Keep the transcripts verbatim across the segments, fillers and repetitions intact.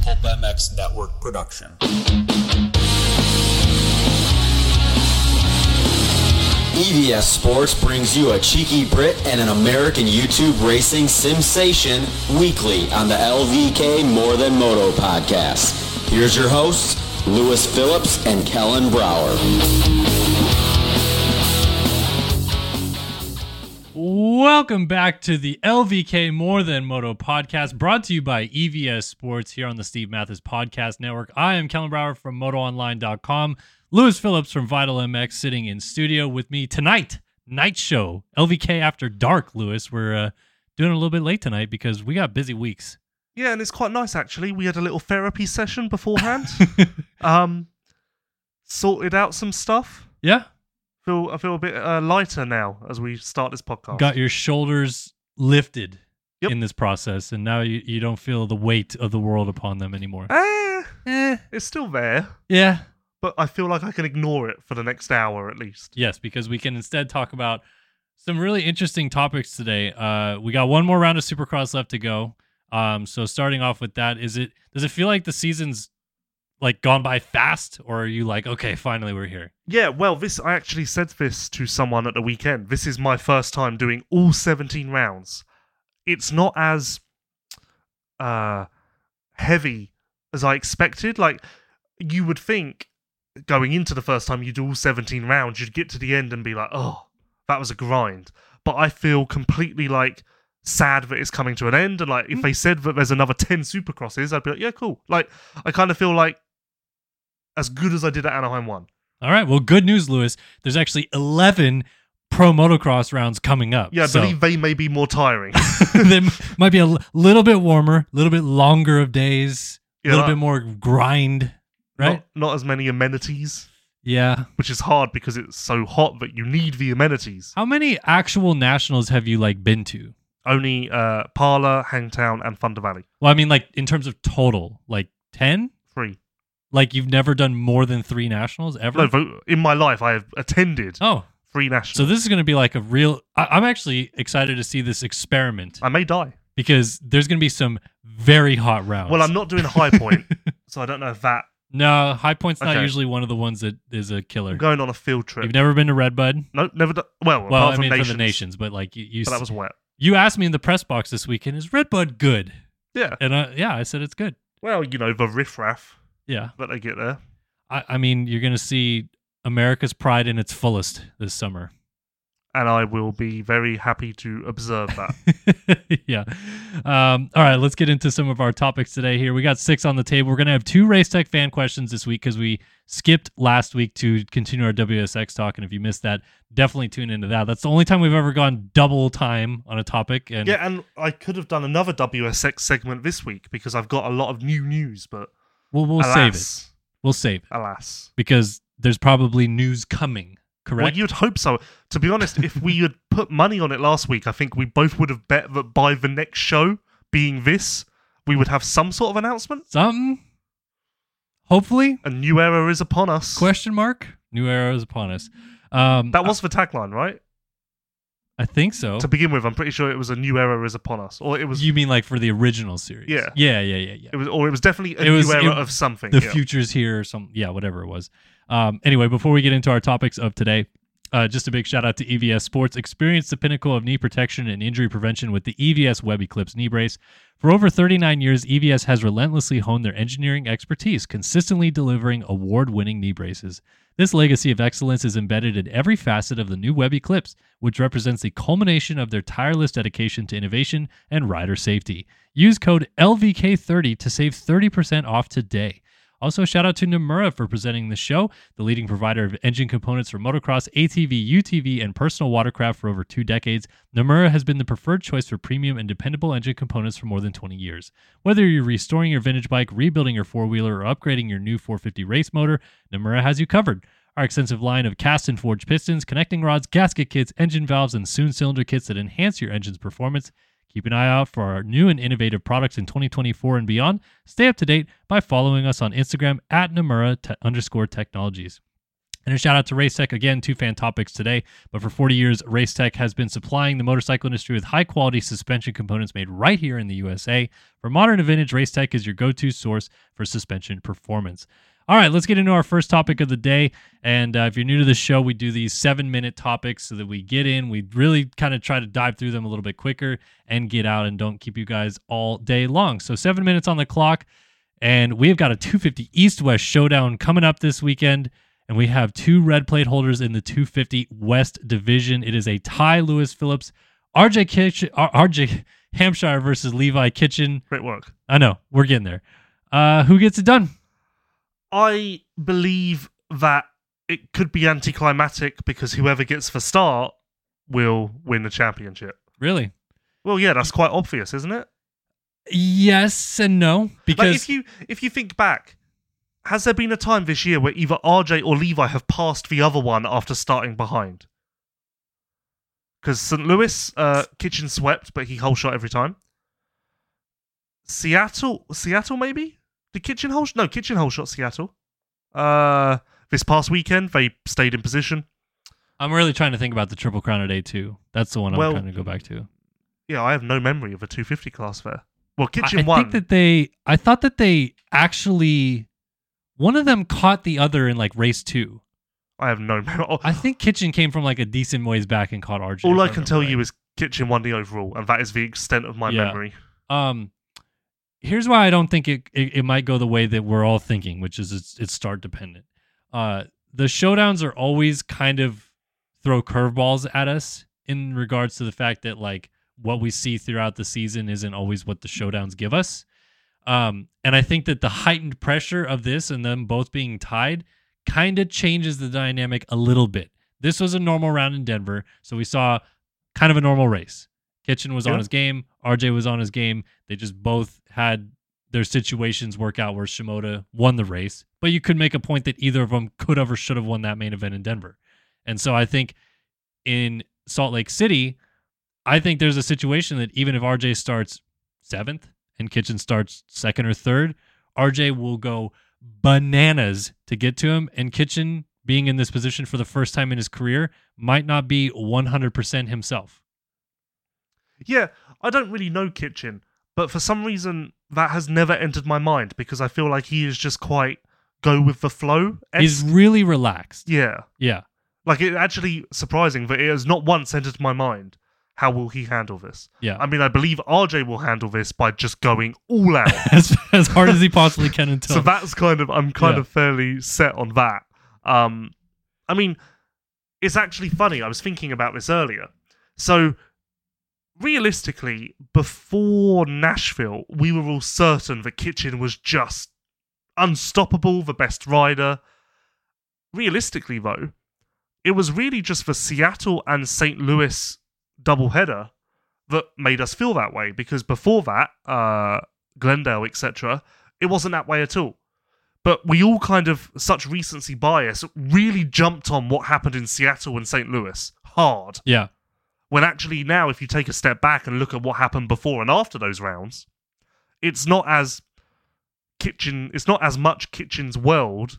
Pulp M X Network production. E V S Sports brings you a cheeky Brit and an American YouTube racing sensation weekly on the L V K More Than Moto podcast. Here's your hosts, Lewis Phillips and Kellen Brower. Welcome back to the L V K More Than Moto podcast, brought to you by E V S Sports here on the Steve Mathis Podcast Network. I am Kellen Brower from moto online dot com. Lewis Phillips from Vital M X sitting in studio with me tonight. Night show, L V K After Dark, Lewis. We're uh, doing it a little bit late tonight because we got busy weeks. Yeah, and it's quite nice, actually. We had a little therapy session beforehand. um, sorted out some stuff. Yeah. Feel I feel a bit uh, lighter now as we start this podcast. Got your shoulders lifted Yep. in this process, and now you, you don't feel the weight of the world upon them anymore. Eh, Eh. it's still there, Yeah. but I feel like I can ignore it for the next hour at least. Yes, because we can instead talk about some really interesting topics today. Uh, we got one more round of Supercross left to go. Um, so starting off with that, is it does it feel like the season's like gone by fast, or are you like, okay, finally we're here? Yeah, well, this I actually said this to someone at the weekend. This is my first time doing all seventeen rounds. It's not as uh, heavy as I expected. Like, you would think going into the first time you do all seventeen rounds, you'd get to the end and be like, oh, that was a grind. But I feel completely like sad that it's coming to an end. And like, if they said that there's another ten Supercrosses, I'd be like, yeah, cool. Like, I kind of feel like as good as I did at Anaheim one. All right, well, good news, Lewis. There's actually eleven pro motocross rounds coming up. Yeah, I so believe they may be more tiring. they might be a l- little bit warmer, a little bit longer of days, a Yeah, little like- bit more grind, right? Not, not as many amenities, Yeah. which is hard because it's so hot that you need the amenities. How many actual nationals have you like been to? Only uh, Parla, Hangtown, and Thunder Valley. Well, I mean, like in terms of total, like ten? Three. Like you've never done more than three nationals ever? No, vo- in my life, I have attended Oh, three nationals. so this is going to be like a real. I- I'm actually excited to see this experiment I may die. because there's going to be some very hot rounds. Well, I'm not doing a high point, so I don't know if that. No, High Point's not Okay. usually one of the ones that is a killer. I'm going on a field trip. You've never been to Redbud? No, never done. Well, Well, apart I from mean, nations, for the nations, but like you, you, but that was wet. you asked me in the press box this weekend, is Redbud good? Yeah. And uh, yeah, I said it's good. Well, you know, the riffraff Yeah. that they get there. I, I mean, you're going to see America's pride in its fullest this summer. And I will be very happy to observe that. yeah. Um, all right, let's get into some of our topics today here. We got six on the table. We're going to have two Race Tech fan questions this week because we skipped last week to continue our W S X talk. And if you missed that, definitely tune into that. That's the only time we've ever gone double time on a topic. And Yeah, and I could have done another W S X segment this week because I've got a lot of new news, but we'll, we'll alas, save it. We'll save it Alas. because there's probably news coming, correct? Well, you'd hope so. To be honest, if we had put money on it last week, I think we both would have bet that by the next show, being this, we would have some sort of announcement. Something? Hopefully? A new era is upon us. Question mark? New era is upon us. Um, That was the tagline, right? I think so. To begin with, I'm pretty sure it was a new era is upon us, or it was You mean like for the original series? Yeah. Yeah, yeah, yeah, yeah. it was, or it was definitely a It was- new era it- of something. The yeah. future's here or some, yeah, whatever it was. Um, anyway, before we get into our topics of today, uh, just a big shout out to E V S Sports. Experience the pinnacle of knee protection and injury prevention with the E V S Web Eclipse knee brace. For over thirty-nine years, E V S has relentlessly honed their engineering expertise, consistently delivering award-winning knee braces. This legacy of excellence is embedded in every facet of the new Web Eclipse, which represents the culmination of their tireless dedication to innovation and rider safety. Use code L V K thirty to save thirty percent off today. Also, shout out to Nomura for presenting the show, the leading provider of engine components for motocross, A T V, U T V, and personal watercraft for over two decades. Nomura has been the preferred choice for premium and dependable engine components for more than twenty years. Whether you're restoring your vintage bike, rebuilding your four-wheeler, or upgrading your new four fifty race motor, Nomura has you covered. Our extensive line of cast and forged pistons, connecting rods, gasket kits, engine valves, and soon cylinder kits that enhance your engine's performance. Keep an eye out for our new and innovative products in twenty twenty-four and beyond. Stay up to date by following us on Instagram at Nomura te- underscore technologies. And a shout out to Racetech. Again, two fan topics today. But for forty years, Racetech has been supplying the motorcycle industry with high-quality suspension components made right here in the U S A. For modern and vintage, Racetech is your go-to source for suspension performance. All right, let's get into our first topic of the day. And uh, if you're new to the show, we do these seven-minute topics so that we get in. We really kind of try to dive through them a little bit quicker and get out and don't keep you guys all day long. So seven minutes on the clock, and we've got a two fifty East-West showdown coming up this weekend. And we have two red plate holders in the two fifty West division. It is a tie, Lewis Phillips, R J Kitchen, R J Hampshire versus Levi Kitchen. Great work. I know, we're getting there. Uh, who gets it done? I believe that it could be anticlimactic because whoever gets the start will win the championship. Really? Well, yeah, that's quite obvious, isn't it? Yes and no. Because like if you if you think back, has there been a time this year where either R J or Levi have passed the other one after starting behind? Because Saint Louis, uh, Kitchen swept, but he whole shot every time. Seattle, Seattle maybe? Did Kitchen whole sh- No, Kitchen whole shot Seattle. Uh, this past weekend, they stayed in position. I'm really trying to think about the Triple Crown at A two. That's the one I'm Well, trying to go back to. Yeah, I have no memory of a two fifty class there. Well, Kitchen I, I won. think that they, I thought that they actually, one of them caught the other in like race two. I have no memory. Oh, I think Kitchen came from like a decent ways back and caught R J. all if I can remember tell right. you is Kitchen won the overall, and that is the extent of my Yeah. memory. Um, here's why I don't think it, it, it might go the way that we're all thinking, which is it's, it's start dependent. Uh, the showdowns are always kind of throw curveballs at us in regards to the fact that like what we see throughout the season isn't always what the showdowns give us. Um, and I think that the heightened pressure of this and them both being tied kind of changes the dynamic a little bit. This was a normal round in Denver, so we saw kind of a normal race. Kitchen was Yeah. on his game. R J was on his game. They just both had their situations work out where Shimoda won the race. But you could make a point that either of them could have or should have won that main event in Denver. And so I think in Salt Lake City, I think there's a situation that even if R J starts seventh and Kitchen starts second or third, R J will go bananas to get to him. And Kitchen, being in this position for the first time in his career, might not be one hundred percent himself. Yeah, I don't really know Kitchen, but for some reason that has never entered my mind because I feel like he is just quite go with the flow. He's really relaxed. Yeah. Yeah. Like, it's actually surprising that it has not once entered my mind. How will he handle this? Yeah. I mean, I believe R J will handle this by just going all out. as, as hard as he possibly can until. So that's kind of, I'm kind Yeah. of fairly set on that. Um, I mean, it's actually funny. I was thinking about this earlier. So, realistically, before Nashville, we were all certain that Kitchen was just unstoppable, the best rider. Realistically, though, it was really just the Seattle and Saint Louis doubleheader that made us feel that way, because before that, uh, Glendale, et cetera, it wasn't that way at all. But we all kind of, such recency bias, really jumped on what happened in Seattle and Saint Louis hard. Yeah. When actually now, if you take a step back and look at what happened before and after those rounds, it's not as Kitchen, it's not as much Kitchen's world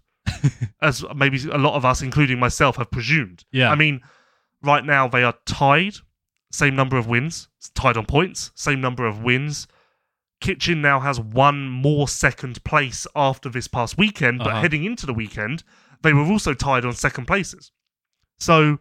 as maybe a lot of us, including myself, have presumed. Yeah. I mean, right now they are tied, same number of wins, tied on points, same number of wins. Kitchen now has one more second place after this past weekend, but Uh-huh. heading into the weekend, they were also tied on second places. So,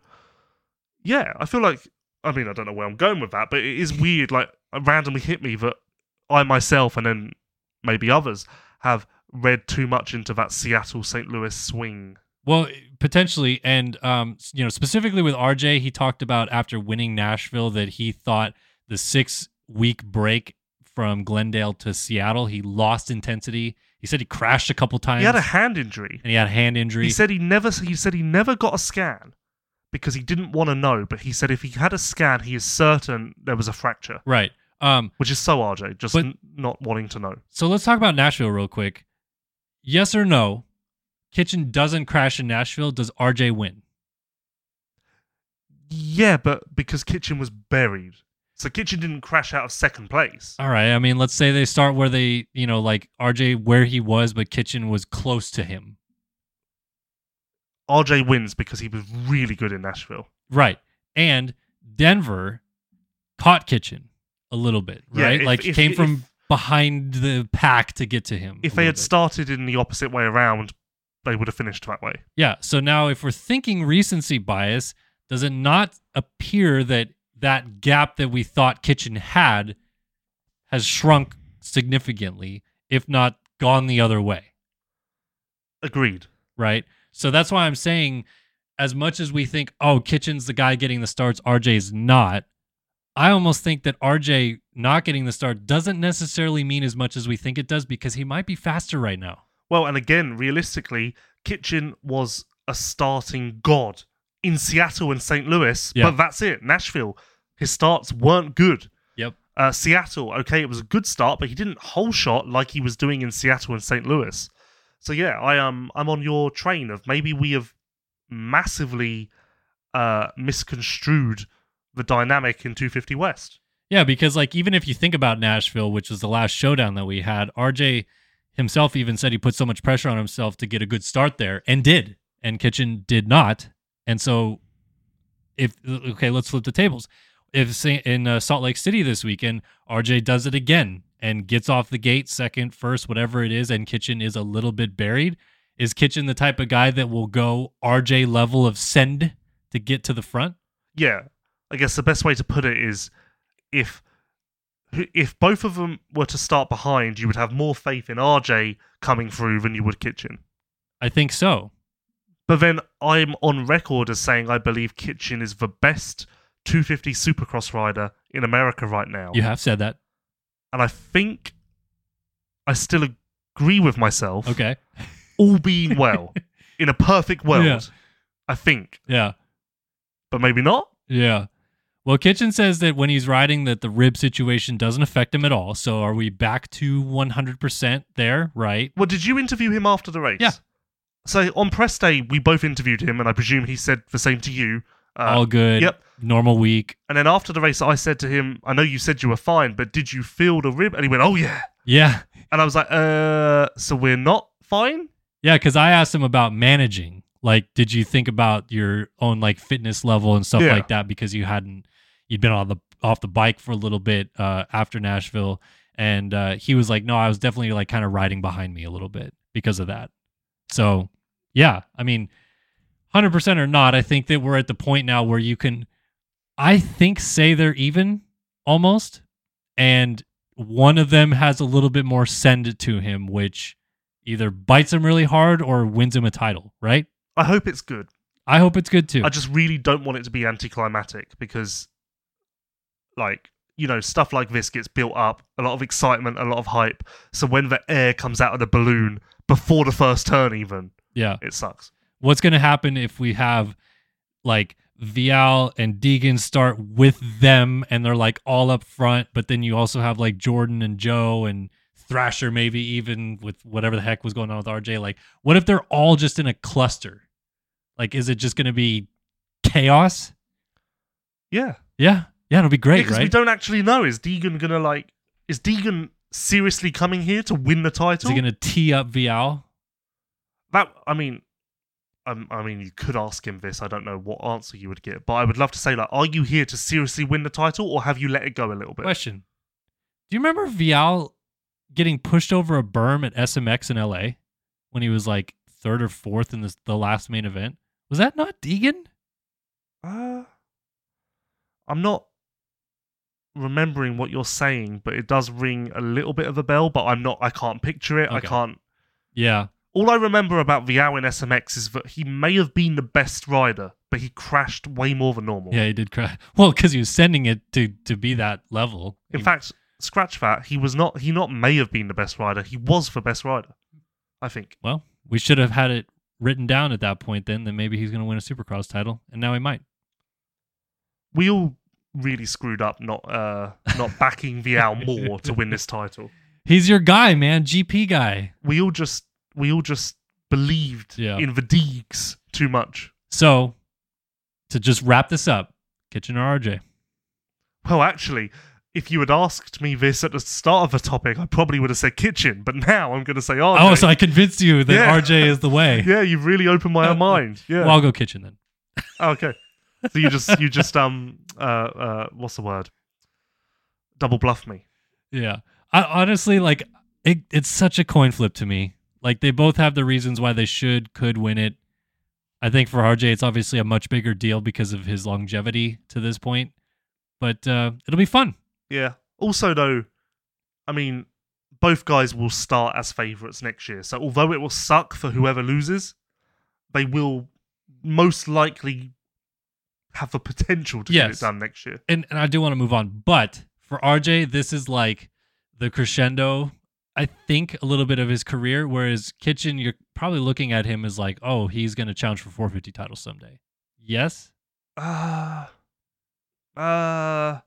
yeah, I feel like, I mean, I don't know where I'm going with that, but it is weird, like, it randomly hit me that I myself, and then maybe others, have read too much into that Seattle-Saint Louis swing. Well, potentially, and um, you know, specifically with R J, he talked about after winning Nashville that he thought the six-week break from Glendale to Seattle, he lost intensity. He said he crashed a couple times. He had a hand injury. and he had a hand injury. He said he never. He said he never got a scan because he didn't want to know. But he said if he had a scan, he is certain there was a fracture, right. Um, which is so R J, just But- n- not wanting to know. so let's talk about Nashville real quick. Yes or no? Kitchen doesn't crash in Nashville. Does R J win? Yeah, but because Kitchen was buried, so Kitchen didn't crash out of second place. All right. I mean, let's say they start where they, you know, like R J where he was, but Kitchen was close to him. R J wins because he was really good in Nashville. Right. And Denver caught Kitchen a little bit, Yeah, right? if- like if- came if- from behind the pack to get to him. If a they little had bit. started in the opposite way around, they would have finished that way. Yeah. So now if we're thinking recency bias, does it not appear that that gap that we thought Kitchen had has shrunk significantly, if not gone the other way? Agreed. Right. So that's why I'm saying, as much as we think, oh, Kitchen's the guy getting the starts, R J's not, I almost think that R J not getting the start doesn't necessarily mean as much as we think it does, because he might be faster right now. Well, and again, realistically, Kitchen was a starting god in Seattle and Saint Louis, Yeah. but that's it. Nashville, his starts weren't good. Yep. Uh, Seattle, okay, it was a good start, but he didn't whole shot like he was doing in Seattle and Saint Louis. So yeah, I um, I'm on your train of maybe we have massively uh, misconstrued the dynamic in two fifty West. Yeah, because like even if you think about Nashville, which was the last showdown that we had, R J himself even said he put so much pressure on himself to get a good start there, and did, and Kitchen did not. And so, if okay, let's flip the tables. If say, in uh, Salt Lake City this weekend, R J does it again and gets off the gate second, first, whatever it is, and Kitchen is a little bit buried, is Kitchen the type of guy that will go R J level of send to get to the front? Yeah, I guess the best way to put it is if if both of them were to start behind, you would have more faith in R J coming through than you would Kitchen. I think so. But then I'm on record as saying I believe Kitchen is the best two fifty Supercross rider in America right now. You have said that. And I think I still agree with myself. Okay. All being well. In a perfect world. Yeah. I think. Yeah. But maybe not. Yeah. Well, Kitchen says that when he's riding that the rib situation doesn't affect him at all. So are we back to one hundred percent there, right? Well, did you interview him after the race? Yeah. So on press day, we both interviewed him, and I presume he said the same to you. Uh, all good. Yep. Normal week. And then after the race, I said to him, I know you said you were fine, but did you feel the rib? And he went, oh, yeah. Yeah. And I was like, uh, so we're not fine? Yeah, because I asked him about managing. Like, did you think about your own like fitness level and stuff Yeah. like that, because you hadn't, you'd been on the off the bike for a little bit uh, after Nashville, and uh, he was like, no, I was definitely like kind of riding behind me a little bit because of that. So, yeah, I mean, one hundred percent or not, I think that we're at the point now where you can, I think, say they're even almost, and one of them has a little bit more send to him, which either bites him really hard or wins him a title, right? I hope it's good. I hope it's good too. I just really don't want it to be anticlimactic because, like, you know, stuff like this gets built up, a lot of excitement, a lot of hype. So when the air comes out of the balloon before the first turn even, yeah. it sucks. What's going to happen if we have like Vial and Deegan start with them and they're like all up front, but then you also have like Jordan and Joe and Thrasher, maybe even with whatever the heck was going on with R J? Like, what if they're all just in a cluster? Like, is it just going to be chaos? Yeah. Yeah. Yeah, it'll be great, Because right? we don't actually know. Is Deegan going to, like, is Deegan seriously coming here to win the title? Is he going to tee up Vial? That, I mean, um, I mean, you could ask him this. I don't know what answer you would get, but I would love to say, like, are you here to seriously win the title, or have you let it go a little bit? Question. Do you remember Vial getting pushed over a berm at S M X in L A when he was like third or fourth in this, the last main event? Was that not Deegan? Uh, I'm not remembering what you're saying, but it does ring a little bit of a bell, but I'm not, I can't picture it. I Okay. can't. Yeah. All I remember about Vial in S M X is that he may have been the best rider, but he crashed way more than normal. Yeah, he did crash. Well, because he was sending it to, to be that level. In He- fact, scratch that. He was not, he not may have been the best rider. He was the best rider, I think. well, we should have had it written down at that point then, that maybe he's going to win a Supercross title, and now he might. We all really screwed up not uh, not backing Vial more to win this title. He's your guy, man. G P guy. We all just we all just believed Yeah. in the Deegs too much. So, to just wrap this up, Kitchener R J. Well, actually, if you had asked me this at the start of the topic, I probably would have said Kitchen, but now I'm going to say R J. Oh, so I convinced you that Yeah. R J is the way. Yeah, you've really opened my mind. Yeah. Well, I'll go Kitchen then. Okay. So you just you just um uh uh what's the word? Double bluff me. Yeah. I honestly like it, it's such a coin flip to me. Like they both have the reasons why they should could win it. I think for R J it's obviously a much bigger deal because of his longevity to this point. But uh, it'll be fun. Yeah. Also though, I mean, both guys will start as favourites next year. So although it will suck for whoever loses, they will most likely have the potential to get Yes. it done next year. And and I do want to move on, but for R J, this is like the crescendo, I think, a little bit of his career, whereas Kitchen, you're probably looking at him as like, oh, he's going to challenge for four fifty titles someday. Yes? Uh, uh,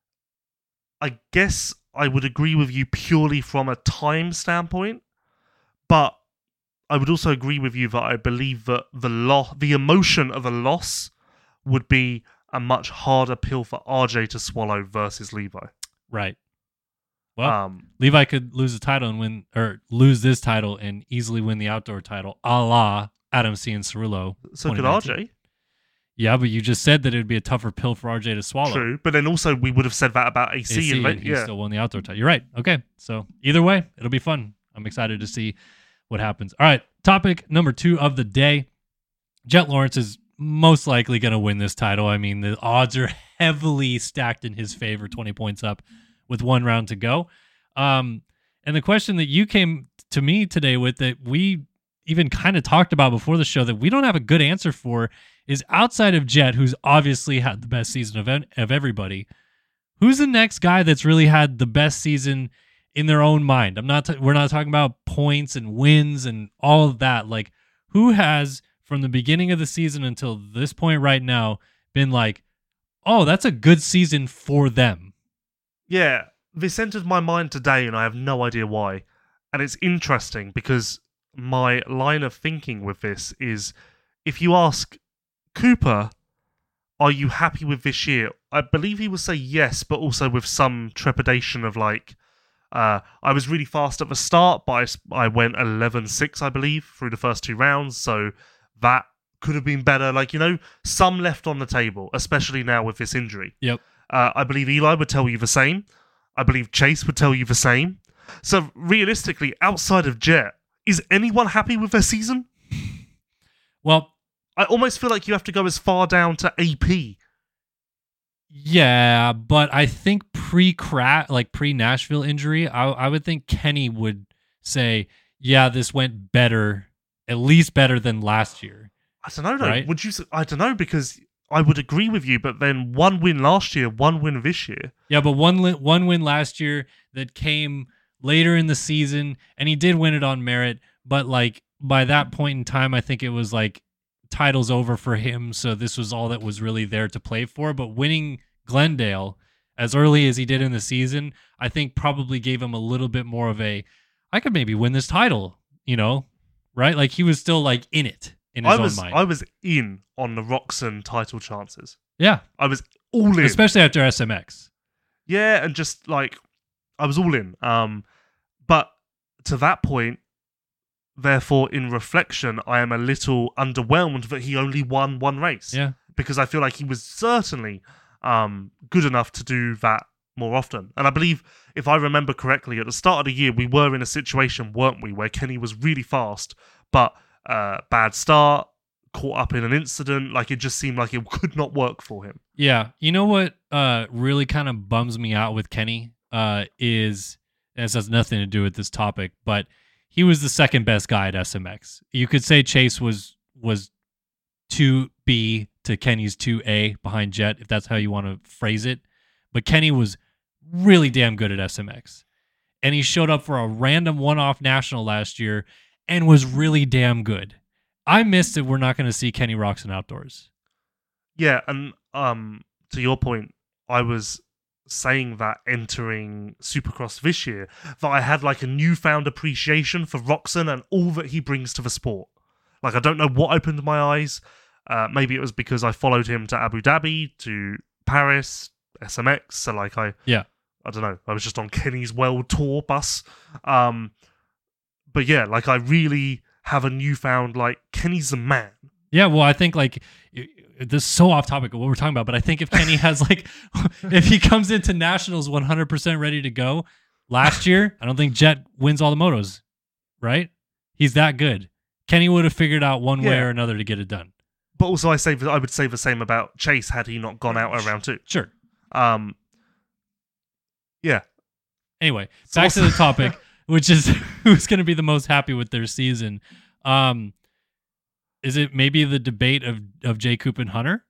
I guess I would agree with you purely from a time standpoint, but I would also agree with you that I believe that the lo- the emotion of a loss would be a much harder pill for R J to swallow versus Levi. Right. Well, Um, Levi could lose the title and win, or lose this title and easily win the outdoor title, a la Adam C. and Cirillo. so could twenty R nineteen. J. Yeah, but you just said that it would be a tougher pill for R J to swallow. True, but then also we would have said that about A C. A C, and, and he yeah. still won the outdoor title. You're right. Okay, so either way, it'll be fun. I'm excited to see what happens. All right, topic number two of the day. Jet Lawrence is most likely going to win this title. I mean, the odds are heavily stacked in his favor, twenty points up with one round to go. Um, and the question that you came to me today with that we even kind of talked about before the show that we don't have a good answer for is outside of Jet, who's obviously had the best season of, of everybody, who's the next guy that's really had the best season in their own mind? I'm not, t- we're not talking about points and wins and all of that. Like, who has from the beginning of the season until this point right now been like, oh, that's a good season for them? Yeah, this entered my mind today, and I have no idea why. And it's interesting because my line of thinking with this is, if you ask Cooper, are you happy with this year? I believe he will say yes, but also with some trepidation of like, uh, I was really fast at the start, but I, s- I went eleven six, I believe, through the first two rounds, so that could have been better. Like, you know, some left on the table, especially now with this injury. Yep. Uh, I believe Eli would tell you the same. I believe Chase would tell you the same. So realistically, outside of Jet, is anyone happy with their season? Well, I almost feel like you have to go as far down to A P. yeah, but I think pre crash, like pre Nashville injury, I, I would think Kenny would say, yeah, this went better, at least better than last year. I don't know, though. Right? Would you? s- I don't know, because I would agree with you, but then one win last year, one win this year. Yeah, but one li- one win last year that came later in the season, and he did win it on merit. But like by that point in time, I think it was like title's over for him. So this was all that was really there to play for. But winning Glendale as early as he did in the season, I think probably gave him a little bit more of a, I could maybe win this title. You know, right? Like he was still like in it in his I was own mind. I was in on the Roxon title chances. yeah, I was all in. especially after S M X. Yeah, and just like I was all in. Um, but to that point, therefore, in reflection, I am a little underwhelmed that he only won one race. Yeah. Because I feel like he was certainly um good enough to do that more often. And I believe, if I remember correctly, at the start of the year, we were in a situation, weren't we, where Kenny was really fast, but uh, bad start, caught up in an incident. Like it just seemed like it could not work for him. Yeah. You know what uh, really kind of bums me out with Kenny uh, is, and this has nothing to do with this topic, but he was the second best guy at S M X. You could say Chase was was two B to Kenny's two A behind Jet, if that's how you want to phrase it. But Kenny was really damn good at S M X. And he showed up for a random one-off national last year and was really damn good. I missed that we're not going to see Kenny Roczen outdoors. Yeah, and um, to your point, I was saying that entering Supercross this year, that I had like a newfound appreciation for Roczen and all that he brings to the sport. Like, I don't know what opened my eyes. Uh, maybe it was because I followed him to Abu Dhabi, to Paris, S M X. So, like, I Yeah. I don't know. I was just on Kenny's World Tour bus. Um, but yeah, like I really have a newfound like Kenny's the man. Yeah, well, I think like this is so off topic of what we're talking about, but I think if Kenny has like, if he comes into nationals one hundred percent ready to go last year, I don't think Jet wins all the motos, right? He's that good. Kenny would have figured out one way Yeah. or another to get it done. But also, I say I would say the same about Chase had he not gone out around two. Sure. Um, yeah. Anyway, So back to what's- the topic, which is who's going to be the most happy with their season. Um, is it maybe the debate of, of J. Coop and Hunter?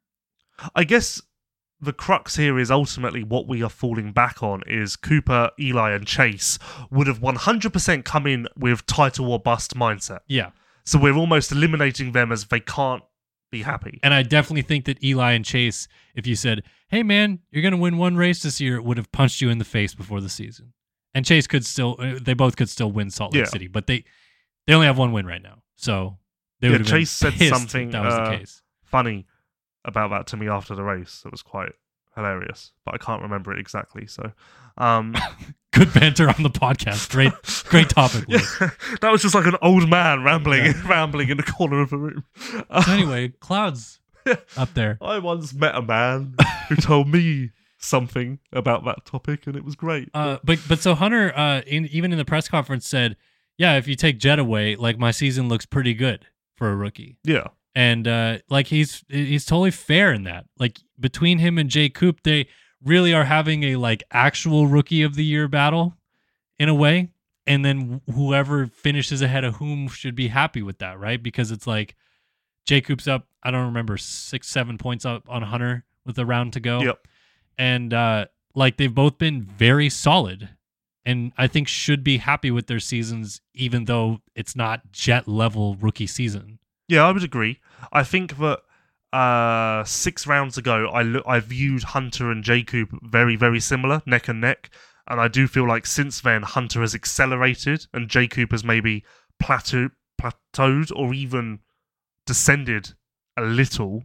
I guess the crux here is ultimately what we are falling back on is Cooper, Eli, and Chase would have one hundred percent come in with title or bust mindset. Yeah. So we're almost eliminating them as they can't be happy. And I definitely think that Eli and Chase, if you said, hey, man, you're going to win one race this year, would have punched you in the face before the season. And Chase could still, uh, they both could still win Salt Lake Yeah. City, but they they only have one win right now. So they Yeah, would have been Chase said pissed something, if that was uh, the case. Funny about that to me after the race. It was quite hilarious, but I can't remember it exactly. So, um, Good banter on the podcast. Great, great topic. Luke. yeah, that was just like an old man rambling, Yeah. rambling in the corner of the room. So anyway, clouds up there. I once met a man who told me something about that topic, and it was great. Uh, but but so Hunter, uh, in, even in the press conference, said, "Yeah, if you take Jet away, like my season looks pretty good for a rookie." Yeah, And uh, like he's he's totally fair in that. Like between him and Jay Coop, they really are having a like actual rookie of the year battle in a way. And then whoever finishes ahead of whom should be happy with that, right? Because it's like Jay Coop's up, I don't remember, six, seven points up on Hunter with a round to go. Yep. And uh, like they've both been very solid and I think should be happy with their seasons, even though it's not Jet level rookie season. yeah, I would agree. I think that uh, six rounds ago, I lo- I viewed Hunter and J. Coop very, very similar, neck and neck. And I do feel like since then, Hunter has accelerated and J. Coop has maybe plateau- plateaued or even descended a little.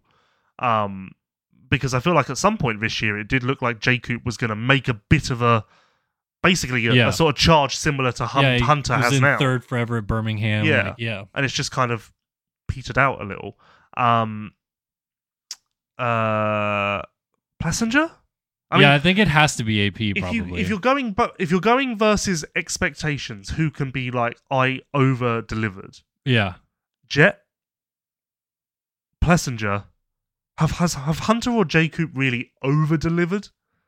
Um, because I feel like at some point this year, it did look like J. Coop was going to make a bit of a, basically a, Yeah. a sort of charge similar to Hun- yeah, he Hunter was has in now. third forever at Birmingham. Yeah. like, yeah. And it's just kind of petered out a little. Um, uh, Passenger? I yeah, mean, I think it has to be A P if probably. you if you're going but if you're going versus expectations, who can be like I over delivered? yeah. Jet, Plessinger, have has have Hunter or J. Coop really over delivered?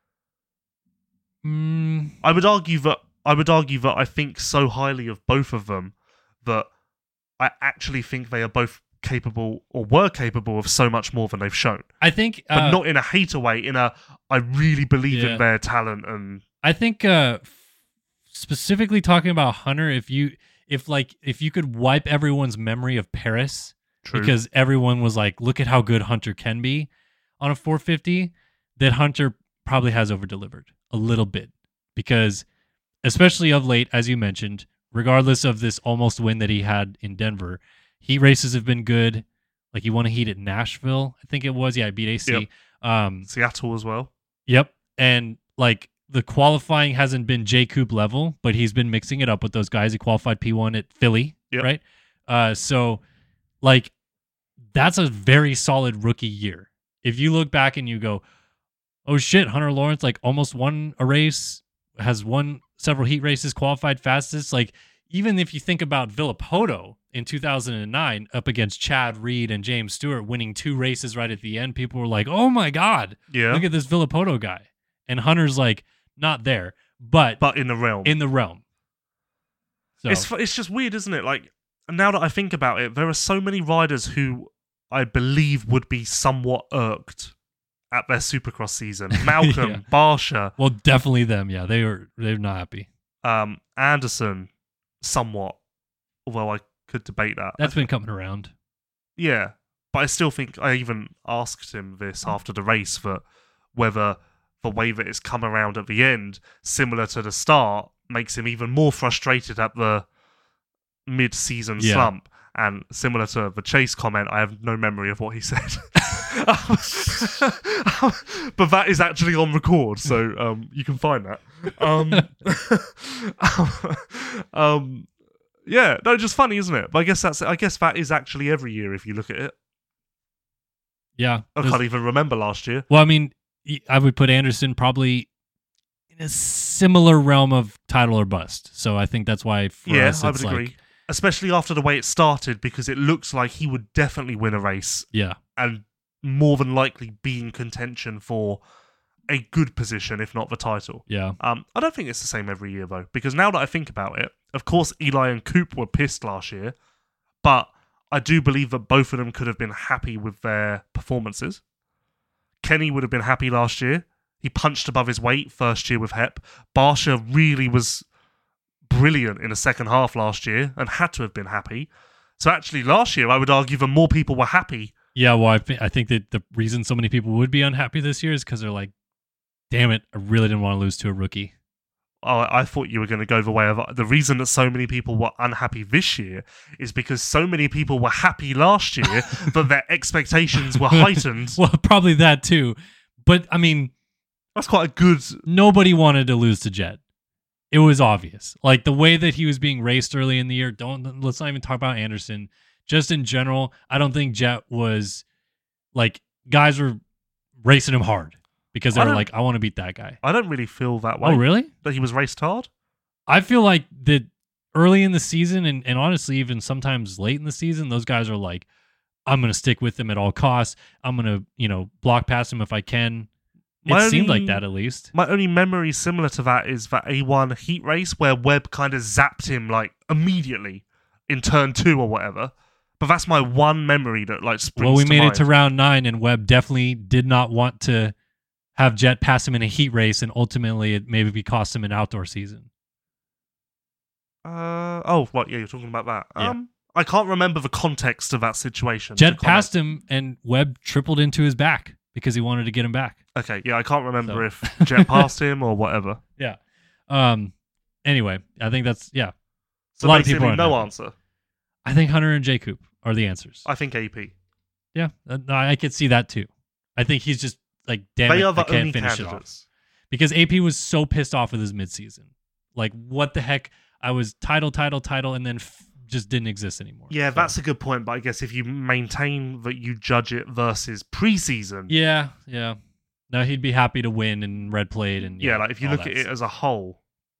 Mm, I would argue that I would argue that I think so highly of both of them that I actually think they are both capable or were capable of so much more than they've shown. I think But uh, not in a hater way, in a I really believe Yeah. in their talent and I think uh, f- specifically talking about Hunter, if you if like if you could wipe everyone's memory of Paris, true. because everyone was like, look at how good Hunter can be on a four fifty, that Hunter probably has over delivered a little bit, because especially of late, as you mentioned, regardless of this almost win that he had in Denver, heat races have been good. Like he won a heat at Nashville, I think it was. Yeah, I beat A C. Yep. Um, Seattle as well. Yep. And like the qualifying hasn't been J. Coop level, but he's been mixing it up with those guys. He qualified P one at Philly, Yep. right? Uh, so like that's a very solid rookie year. If you look back and you go, oh shit, Hunter Lawrence like almost won a race, has won several heat races, qualified fastest. Like even if you think about Villapoto in two thousand nine up against Chad Reed and James Stewart winning two races right at the end, people were like, oh my God, Yeah. look at this Villapoto guy. And Hunter's like, not there, but, But in the realm. in the realm. So It's fu- it's just weird, isn't it? Like now that I think about it, there are so many riders who I believe would be somewhat irked at their Supercross season. Malcolm, Yeah. Barsha, well, definitely them. Yeah, they were they're not happy. um, Anderson, somewhat. Although I could debate that. That's I been coming around. Yeah, but I still think I even asked him this after the race for whether the way that it's come around at the end, similar to the start, makes him even more frustrated at the mid-season Yeah. slump. And similar to the Chase comment, I have no memory of what he said. Um, but that is actually on record, so um, you can find that. Um, um, yeah, no, just funny, isn't it? But I guess that's. I guess that is actually every year if you look at it. Yeah. I can't even remember last year. Well, I mean, I would put Anderson probably in a similar realm of title or bust. So I think that's why for Yeah, us, I it's would agree. like, Especially after the way it started, because it looks like he would definitely win a race yeah, and more than likely be in contention for a good position, if not the title. yeah, Um, I don't think it's the same every year, though, because now that I think about it, of course, Eli and Coop were pissed last year, but I do believe that both of them could have been happy with their performances. Kenny would have been happy last year. He punched above his weight first year with Hep. Barsha really was brilliant in the second half last year and had to have been happy. So actually, last year, I would argue that more people were happy. yeah. Well, I, th- I think that the reason so many people would be unhappy this year is because they're like, damn it, I really didn't want to lose to a rookie. Oh, I thought you were going to go the way of the reason that so many people were unhappy this year is because so many people were happy last year that their expectations were heightened. Well, probably that too. But I mean, That's quite a good. nobody wanted to lose to Jet. It was obvious. Like the way that he was being raced early in the year. Don't let's not even talk about Anderson. Just in general, I don't think Jet was like guys were racing him hard because they I were don't- like, I want to beat that guy. I don't really feel that way. Oh, really? That he was raced hard. I feel like that early in the season and, and honestly, even sometimes late in the season, those guys are like, I'm going to stick with him at all costs. I'm going to, you know, block past him if I can. It My seemed only- like that at least. My only memory similar to that is that A one heat race where Webb kind of zapped him like immediately in turn two or whatever. But that's my one memory that like springs Well, we to made mind. it to round nine, and Webb definitely did not want to have Jet pass him in a heat race, and ultimately it maybe cost him an outdoor season. Uh, oh, what? Yeah, you're talking about that. Yeah. Um, I can't remember the context of that situation. to Jet comment. passed him, and Webb tripled into his back because he wanted to get him back. Okay, yeah, I can't remember So. if Jet passed him or whatever. Yeah. Um. Anyway, I think that's yeah. So A lot of basically, people are no unhappy. answer. I think Hunter and J. Coop are the answers. I think A P. Yeah, uh, no, I could see that too. I think he's just like, damn They it, are I the can't only finish it off. candidates. Because A P was so pissed off with his midseason. Like, what the heck? I was title, title, title, and then f- just didn't exist anymore. Yeah, So- that's a good point. But I guess if you maintain that you judge it versus preseason, yeah, yeah. No, he'd be happy to win in red plate and yeah, yeah, like if you all look that at it stuff. as a whole,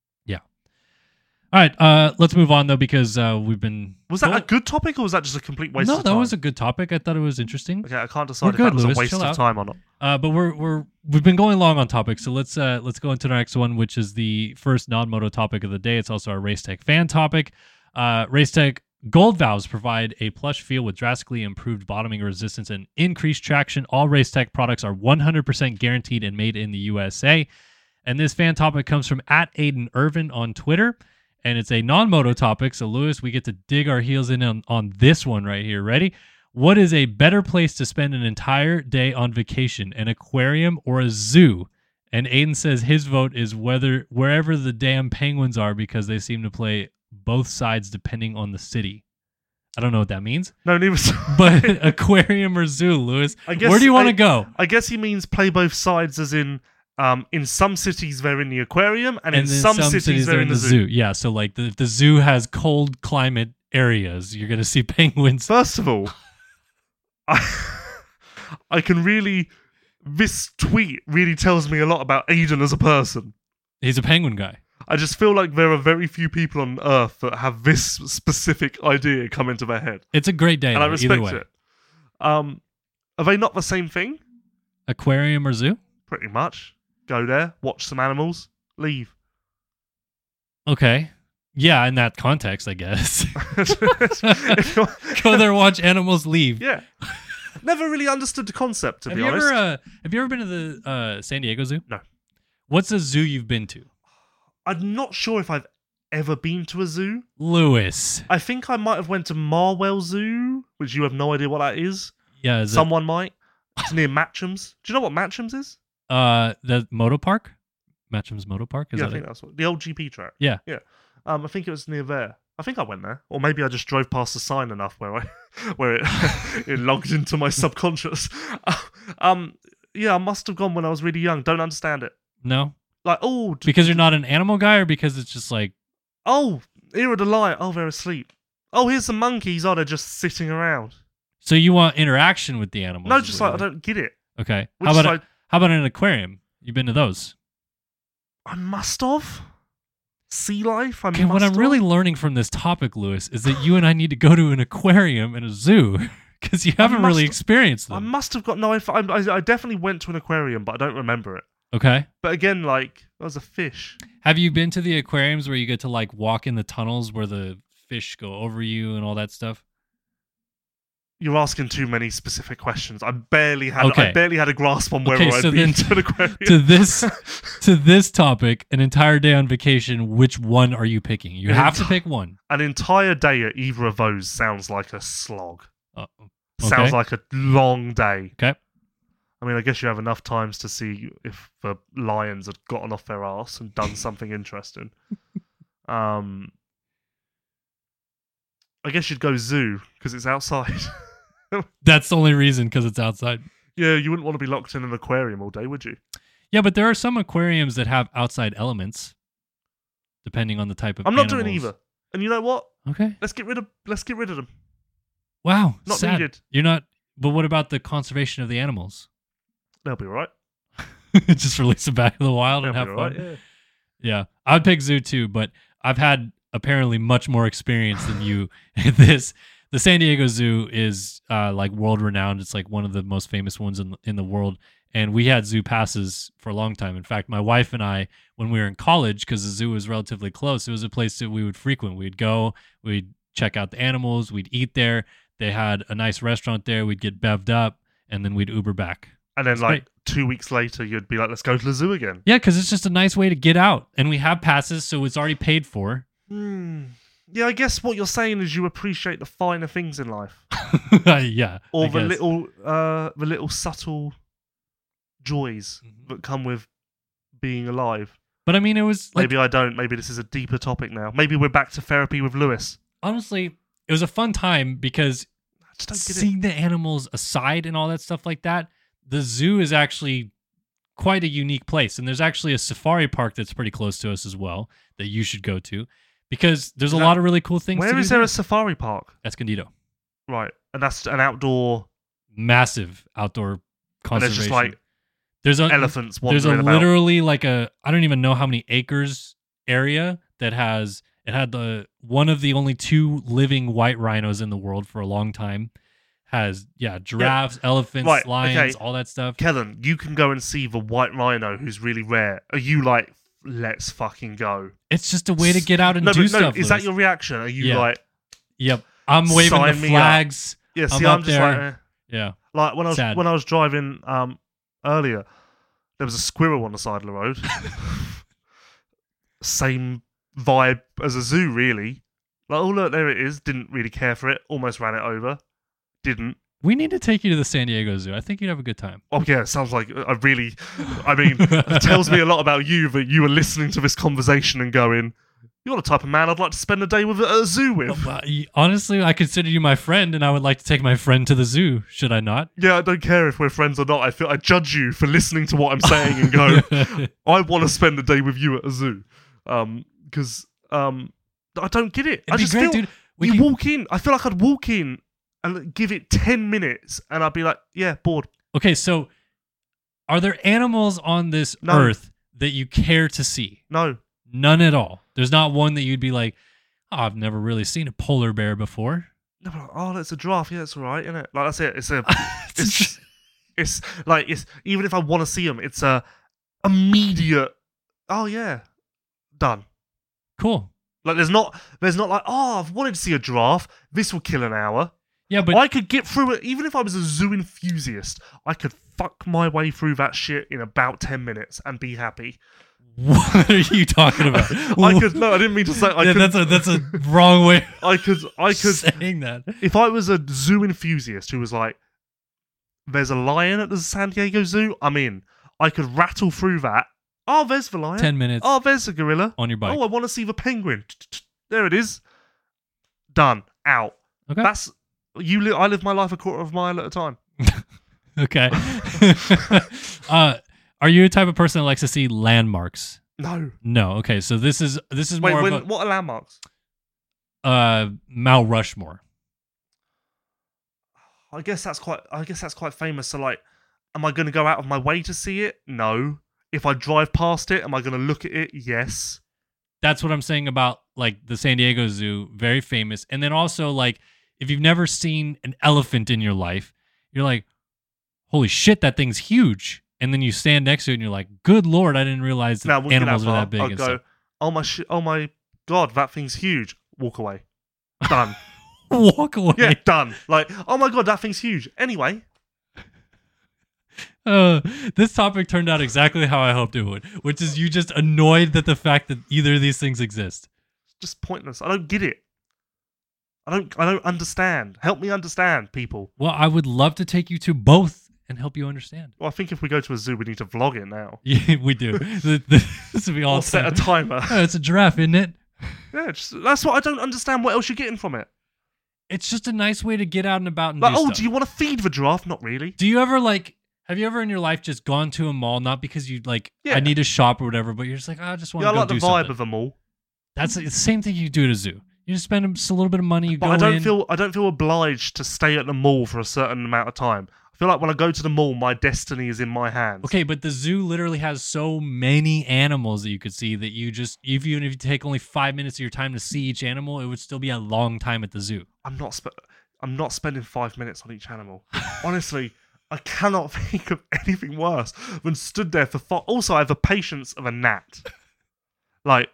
All right, uh, let's move on though because uh, we've been. was that Well, a good topic or was that just a complete waste No, of that time? was a good topic. I thought it was interesting. Okay, I can't decide if good, that was Lewis, a waste chill of out. time or not. Uh, but we're we're we've been going long on topics, so let's uh let's go into the next one, which is the first non-moto topic of the day. It's also our Race Tech fan topic. Uh, Race Tech Gold valves provide a plush feel with drastically improved bottoming resistance and increased traction. All Race Tech products are one hundred percent guaranteed and made in the U S A. And this fan topic comes from at Aiden Irvin on Twitter. And it's a non-moto topic. So, Lewis, we get to dig our heels in on, on this one right here. Ready? What is a better place to spend an entire day on vacation, an aquarium or a zoo? And Aiden says his vote is whether wherever the damn penguins are because they seem to play both sides depending on the city. I don't know what that means, No, neither. but aquarium or zoo, Lewis? I guess Where do you want I- to go? I guess he means play both sides, as in, um, in some cities they're in the aquarium, and, in then some, cities, they're in the zoo. Yeah, so like the, if the zoo has cold climate areas, you're going to see penguins. First of all, I, I can really. This tweet really tells me a lot about Aiden as a person. He's a penguin guy. I just feel like there are very few people on Earth that have this specific idea come into their head, It's a great day. and I though, either respect way. it. Um, are they not the same thing? Aquarium or zoo? Pretty much. Go there, watch some animals, leave. Okay. Yeah, in that context, I guess. If you're- Go there, watch animals leave. yeah. Never really understood the concept, to Have be you honest. ever uh, have you ever been to the uh, San Diego Zoo? No. What's a zoo you've been to? I'm not sure if I've ever been to a zoo. Lewis. I think I might have went to Marwell Zoo, which you have no idea what that is. Yeah, is Someone might. It's near Matcham's. Do you know what Matcham's is? it uh the Moto Park? Matcham's Moto Park? Is yeah, I that think it? that's what the old G P track. Yeah. Yeah. Um, I think it was near there. I think I went there, or maybe I just drove past the sign enough where I where it it logged into my subconscious. um, yeah, I must have gone when I was really young. Don't understand it. No, Like, oh, d- because you're not an animal guy, or because it's just like, oh, here are the light. Oh, they're asleep. Oh, here's some monkeys. Oh, they're just sitting around. so you want interaction with the animals? No, is just what like I you don't get it. like. Okay. Which How is about like a, how about an aquarium? You've been to those? I must have sea life. I Okay, must what I'm have. really learning from this topic, Lewis, is that you and I need to go to an aquarium and a zoo because you haven't really must- experienced I them. must have got no. I, I, I definitely went to an aquarium, but I don't remember it. Okay. But again, like that was a fish. Have you been to the aquariums where you get to like walk in the tunnels where the fish go over you and all that stuff? You're asking too many specific questions. I barely had. Okay. I barely had a grasp on whether Okay, I'd so been then to an aquarium. To this to this topic, an entire day on vacation, which one are you picking? You An have to enti- pick one. An entire day at either of those sounds like a slog. Uh, Sounds okay. like a long day. Okay. I mean, I guess you have enough times to see if the lions had gotten off their ass and done something interesting. Um, I guess you'd go zoo because it's outside. That's the only reason, because it's outside. Yeah, you wouldn't want to be locked in an aquarium all day, would you? Yeah, but there are some aquariums that have outside elements, depending on the type of I'm not doing animals. either. And you know what? Okay. Let's get rid of. Let's get rid of them. Wow. Not sad. needed. You're not. But what about the conservation of the animals? They'll be all right. Just release them back in the wild They'll and be have all fun. right. Yeah. Yeah, I'd pick zoo too, but I've had apparently much more experience than you. This the San Diego Zoo is uh, like world renowned. It's like one of the most famous ones in in the world, and we had zoo passes for a long time. In fact, my wife and I, when we were in college, because the zoo was relatively close, it was a place that we would frequent. We'd go, we'd check out the animals, we'd eat there. They had a nice restaurant there. We'd get bevved up, and then we'd Uber back. And then, It's like great. two weeks later, you'd be like, "Let's go to the zoo again." Yeah, because it's just a nice way to get out, and we have passes, so it's already paid for. Hmm. Yeah, I guess what you're saying is you appreciate the finer things in life, Yeah, or I the guess. little, uh, the little subtle joys Mhm. that come with being alive. But I mean, it was like, Maybe I don't. Maybe this is a deeper topic now. Maybe we're back to therapy with Lewis. honestly, it was a fun time because I just don't get it. seeing the animals aside and all that stuff like that, the zoo is actually quite a unique place. And there's actually a safari park that's pretty close to us as well that you should go to because there's a Is that- lot of really cool things to Where do is there there. a safari park? Escondido. Right, and that's an outdoor. Massive outdoor And conservation. there's just like there's a elephants there's a wandering about. literally like a I don't even know how many acres area that has it had the one of the only two living white rhinos in the world for a long time. Has yeah, giraffes, elephants, Right, lions, okay. all that stuff. Kellen, you can go and see the white rhino who's really rare. Are you like, let's fucking go? It's just a way to get out and no, do but no, stuff. is that Lewis. your reaction? Are you Yeah. like, Yep. I'm waving Sign the me up. flags. yeah? I'm See, up I'm, just there. like, eh. Yeah. like when I was Sad. when I was driving um earlier, there was a squirrel on the side of the road. Same vibe as a zoo, really. Like, oh look, there it is. Didn't really care for it. Almost ran it over. Didn't. We need to take you to the San Diego Zoo. I think you'd have a good time. Oh yeah, it sounds like I really. I mean, it tells me a lot about you that you are listening to this conversation and going, "You're the type of man I'd like to spend a day with at a zoo with." Uh, y- Honestly, I consider you my friend, and I would like to take my friend to the zoo. Should I not? Yeah, I don't care if we're friends or not. I feel I judge you for listening to what I'm saying and go, I want to spend a day with you at a zoo. Um, because um, I don't get it. It'd I be just great, feel dude. We you could- walk in. I feel like I'd walk in and give it ten minutes, and I'd be like, yeah, bored. Okay, so are there animals on this No. earth that you care to see? No, None at all. There's not one that you'd be like, oh, I've never really seen a polar bear before. no. but, Oh, that's a giraffe. Yeah, that's all right, isn't it? Like that's it. It's a. It's it's just- it's like it's even if I want to see them, it's a immediate. Oh yeah, done. cool. Like there's not there's not like oh I've wanted to see a giraffe. This will kill an hour. Yeah, but I could get through it even if I was a zoo enthusiast. I could fuck my way through that shit in about ten minutes and be happy. what are you talking about? I could no, I didn't mean to say I Yeah, could. that's a that's a wrong way I could I of could saying that. if I was a zoo enthusiast who was like, there's a lion at the San Diego Zoo. I'm in. I could rattle through that. Oh, there's the lion. Ten minutes Oh, there's the gorilla. on your bike. Oh, I want to see the penguin. There it is. Done. Out. Okay. That's You, li- I live my life a quarter of a mile at a time. Okay. uh, are you a type of person that likes to see landmarks? No. No. Okay. So this is this is Wait, more when, of a, what are landmarks? uh Mount Rushmore. I guess that's quite. I guess that's quite famous. So, like, am I going to go out of my way to see it? No. If I drive past it, am I going to look at it? Yes. That's what I'm saying about like the San Diego Zoo, very famous. And then also like if you've never seen an elephant in your life, you're like, holy shit, that thing's huge. And then you stand next to it and you're like, good Lord, I didn't realize that Now, we'll get animals that are far. that big. I'll and go, stuff. oh my, sh- oh my God, that thing's huge. Walk away. Done. Walk away. Yeah, done. Like, oh my God, that thing's huge. Anyway. Uh, this topic turned out exactly how I hoped it would, which is you just annoyed that the fact that either of these things exist. Just pointless. I don't get it. I don't. I don't understand. Help me understand, people. Well, I would love to take you to both and help you understand. Well, I think if we go to a zoo, we need to vlog it now. Yeah, we do. The- the- this would be all Or set a timer. Oh, it's a giraffe, isn't it? Yeah, just, that's what I don't understand. What else you're getting from it? It's just a nice way to get out and about and Like, do oh, stuff. do you want to feed the giraffe? Not really. Do you ever like? Have you ever in your life just gone to a mall not because you like Yeah. I need to shop or whatever, but you're just like oh, I just want Yeah, I to go like the do vibe something. of them all. That's the same thing you do at a zoo. You just spend just a little bit of money. You But go I don't in. feel. I don't feel obliged to stay at the mall for a certain amount of time. I feel like when I go to the mall, my destiny is in my hands. Okay, but the zoo literally has so many animals that you could see that you just even if you take only five minutes of your time to see each animal, it would still be a long time at the zoo. I'm not. Spe- I'm not spending five minutes on each animal. Honestly, I cannot think of anything worse than stood there for. Fo- also, I have the patience of a gnat. Like,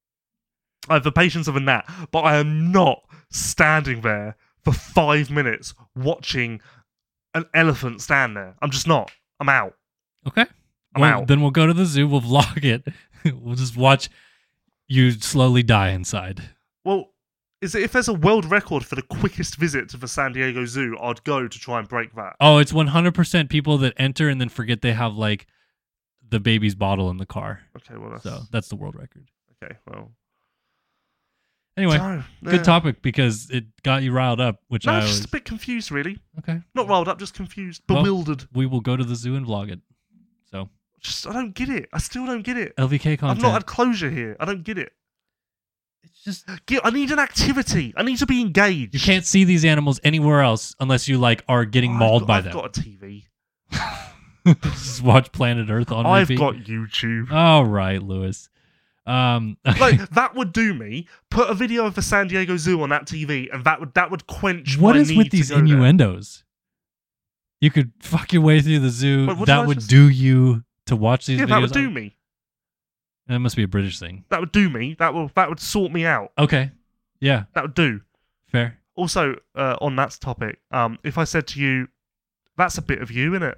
I have the patience of a gnat, but I am not standing there for five minutes watching an elephant stand there. I'm just not. I'm out. Okay. I'm well, out. Then we'll go to the zoo. We'll vlog it. We'll just watch you slowly die inside. Well, is it, if there's a world record for the quickest visit to the San Diego Zoo, I'd go to try and break that. Oh, it's one hundred percent people that enter and then forget they have like the baby's bottle in the car. Okay, well that's So that's the world record. okay. Well, Anyway, so, yeah. good topic because it got you riled up, which No, I I'm was just a bit confused, really. okay. Not riled up, just confused, Well- bewildered. We will go to the zoo and vlog it. So Just I don't get it. I still don't get it. L V K I've content. not had closure here. I don't get it. It's just Get, I need an activity. I need to be engaged. you can't see these animals anywhere else unless you like are getting I've mauled got, by I've them. got a T V. Just watch Planet Earth on I've repeat. got YouTube. All right, Lewis. Um, okay. Like that would do me. Put a video of the San Diego Zoo on that T V, and that would that would quench. What my is need with to these go there. innuendos? You could fuck your way through the zoo. Wait, what did that I would just- do you to watch these Yeah, videos. that would do me. That must be a British thing. That would do me. That will that would sort me out. Okay. Yeah. That would do. Fair. Also, uh, on that topic, um, if I said to you, "That's a bit of you, isn't it?"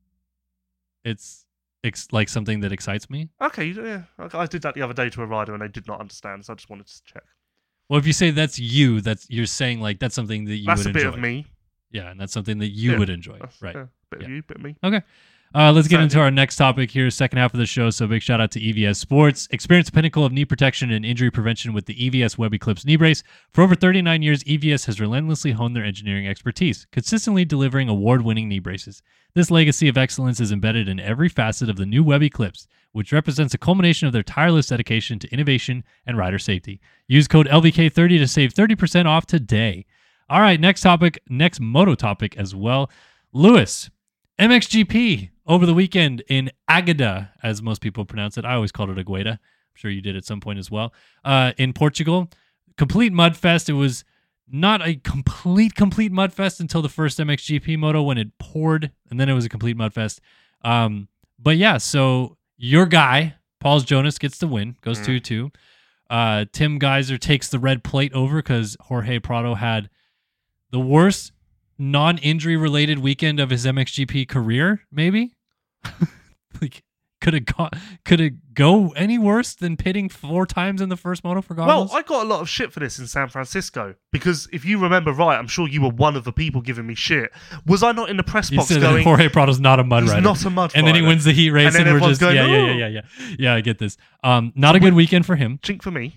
It's ex- like something that excites me. Okay, yeah. Okay, I did that the other day to a rider, and they did not understand, so I just wanted to check. Well, if you say that's you, that's you're saying like that's something that you That's would a bit enjoy. of me. Yeah, and that's something that you Yeah, would enjoy. That's, Right. yeah, bit Yeah. of you, bit of me. Okay. Uh, let's get So- into our next topic here, second half of the show. So big shout out to E V S Sports. Experience the pinnacle of knee protection and injury prevention with the E V S Web Eclipse knee brace. For over thirty-nine years, E V S has relentlessly honed their engineering expertise, consistently delivering award-winning knee braces. This legacy of excellence is embedded in every facet of the new Web Eclipse, which represents a culmination of their tireless dedication to innovation and rider safety. Use code L V K thirty to save thirty percent off today. All right, next topic, next moto topic as well. Lewis, M X G P over the weekend in Agada, as most people pronounce it. I always called it Agueda. I'm sure you did at some point as well. Uh, in Portugal, complete mud fest. It was not a complete, complete mud fest until the first M X G P moto when it poured, and then it was a complete mud fest. Um, but yeah, so your guy, Paul Jonas, gets the win, goes Mm. two two. Uh, Tim Geiser takes the red plate over because Jorge Prado had the worst non-injury related weekend of his M X G P career, maybe. Like, could it go, could it go any worse than pitting four times in the first moto for goggles? Well, I got a lot of shit for this in San Francisco because if you remember right, I'm sure you were one of the people giving me shit. Was I not in the press you box said going? that Jorge Prado's not a mud He's rider. not a mud and then he rider." wins the heat race, And and, then we're everyone's just going, yeah, yeah, "Oh." yeah, yeah, yeah, yeah. I get this. Um, not a good weekend for him. Chink for me.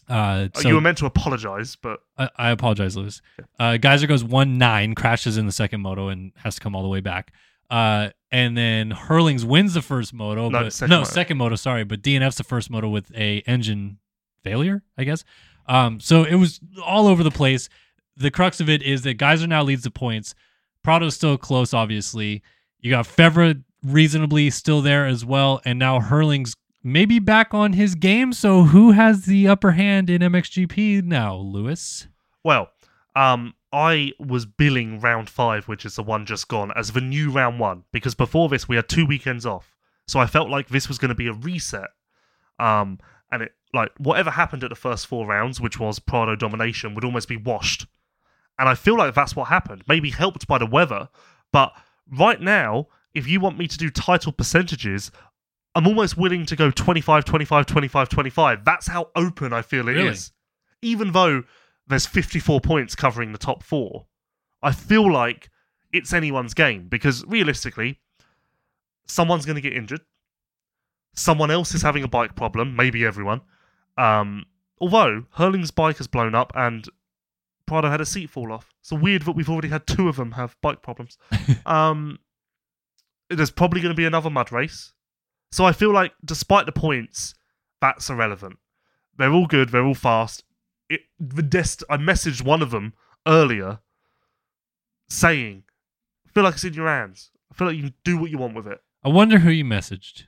Uh, so you were meant to apologize, but I, I apologize, Lewis. Uh, Geyser goes one nine, crashes in the second moto, and has to come all the way back. Uh, and then Hurlings wins the first moto. No, but, second no moto. second moto, sorry. But D N F's the first moto with a engine failure, I guess. Um, so it was all over the place. The crux of it is that Geyser now leads the points. Prado's still close, obviously. You got Fevre reasonably still there as well. And now Hurlings maybe back on his game. So who has the upper hand in M X G P now, Lewis? well, um, I was billing round five, which is the one just gone, as the new round one, because before this we had two weekends off. So I felt like this was going to be a reset. Um, and it like whatever happened at the first four rounds, which was Prado domination, would almost be washed. And I feel like that's what happened. Maybe helped by the weather, but right now, if you want me to do title percentages, I'm almost willing to go twenty-five, twenty-five, twenty-five, twenty-five. That's how open I feel it Really? is. Even though there's fifty-four points covering the top four, I feel like it's anyone's game because realistically, someone's going to get injured. Someone else is having a bike problem, maybe everyone. Um, although Hurling's bike has blown up and Prado had a seat fall off. It's weird that we've already had two of them have bike problems. um, there's probably going to be another mud race. So I feel like, despite the points, that's irrelevant. They're all good. They're all fast. It, the dest- I messaged one of them earlier saying, I feel like it's in your hands. I feel like you can do what you want with it. I wonder who you messaged.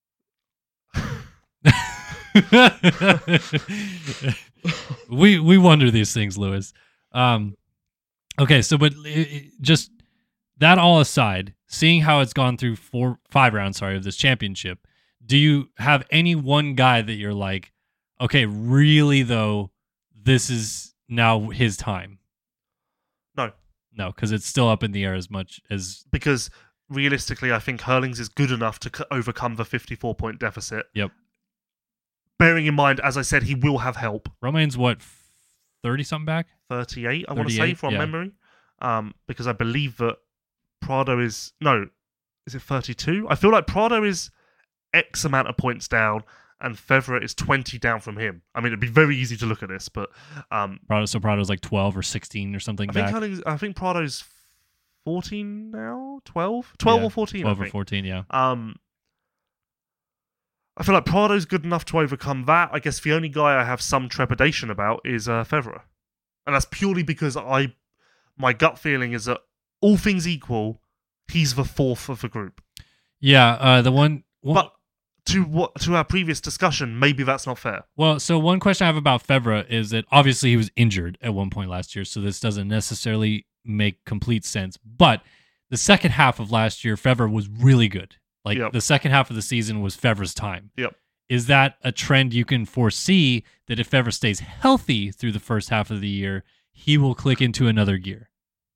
we we wonder these things, Lewis. Um, okay, so but it, it, just that all aside, seeing how it's gone through four, five rounds, sorry, of this championship, do you have any one guy that you're like, okay, really though, this is now his time? No, no, because it's still up in the air as much as because realistically, I think Hurlings is good enough to c- overcome the fifty-four point deficit. Yep. Bearing in mind, as I said, he will have help. Romain's what, thirty something back? thirty-eight, I want to say, thirty-eight, from yeah. memory. Um, because I believe that Prado is... No, is it thirty-two? I feel like Prado is X amount of points down and Fevre is twenty down from him. I mean, it'd be very easy to look at this, but... Um, Prado, so Prado's like twelve or sixteen or something I think, back. Hurlings, I think Prado's fourteen now? twelve? twelve Yeah, or fourteen, twelve I or think. fourteen, yeah. Um, I feel like Prado's good enough to overcome that. I guess the only guy I have some trepidation about is uh, Fevre. And that's purely because I, my gut feeling is that all things equal, he's the fourth of the group. Yeah, uh, the one... one But to what to our previous discussion, maybe that's not fair. Well, so one question I have about Fevre is that obviously he was injured at one point last year, so this doesn't necessarily make complete sense. But the second half of last year, Fevre was really good. Like, Yep. the second half of the season was Fevre's time. Yep. Is that a trend you can foresee that if Fevre stays healthy through the first half of the year, he will click into another gear?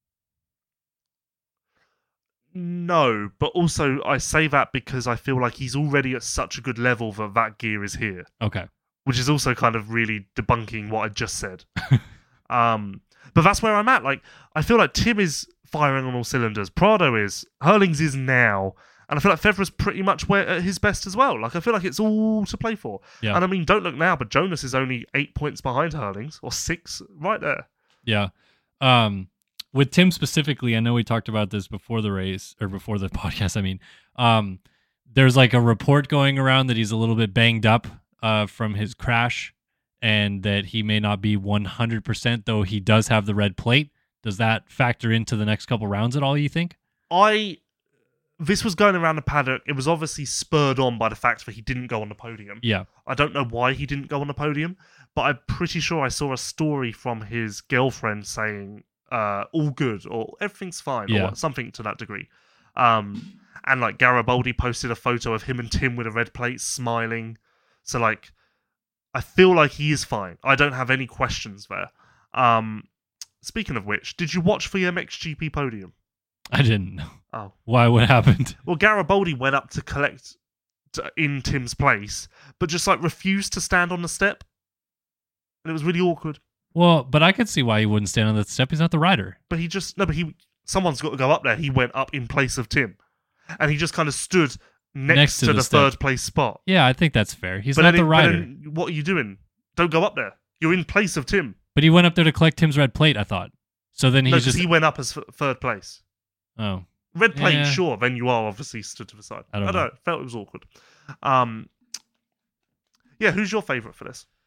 No, but also I say that because I feel like he's already at such a good level that that gear is here. Okay. Which is also kind of really debunking what I just said. um, but that's where I'm at. Like, I feel like Tim is firing on all cylinders. Prado is. Hurlings is now. And I feel like Fevre's pretty much where, at his best as well. Like, I feel like it's all to play for. Yeah. And I mean, don't look now, but Jonas is only eight points behind Hurlings, or six, right there. Yeah. Um, with Tim specifically, I know we talked about this before the race, or before the podcast, I mean. Um, there's like a report going around that he's a little bit banged up uh, from his crash, and that he may not be one hundred percent, though he does have the red plate. Does that factor into the next couple rounds at all, you think? I... This was going around the paddock. It was obviously spurred on by the fact that he didn't go on the podium. Yeah. I don't know why he didn't go on the podium, but I'm pretty sure I saw a story from his girlfriend saying, uh, all good, or everything's fine, Yeah. or something to that degree. Um, and like Garibaldi posted a photo of him and Tim with a red plate smiling. So like, I feel like he is fine. I don't have any questions there. Um, speaking of which, did you watch the M X G P podium? I didn't know. Oh. Why? What happened? Well, Garibaldi went up to collect to, in Tim's place, but just like refused to stand on the step. And it was really awkward. Well, but I could see why he wouldn't stand on that step. He's not the rider. But he just, no, but he, someone's got to go up there. He went up in place of Tim. And he just kind of stood next, Next to to, the the step. third place spot. Yeah, I think that's fair. He's but not then the it- but rider. then what are you doing? Don't go up there. You're in place of Tim. But he went up there to collect Tim's red plate, I thought. So then he No, 'cause just... he went up as f- third place. Oh. Red plate, Yeah. sure. Then you are obviously stood to the side. I don't I know. don't know. Felt it was awkward. Um, yeah, who's your favourite for this?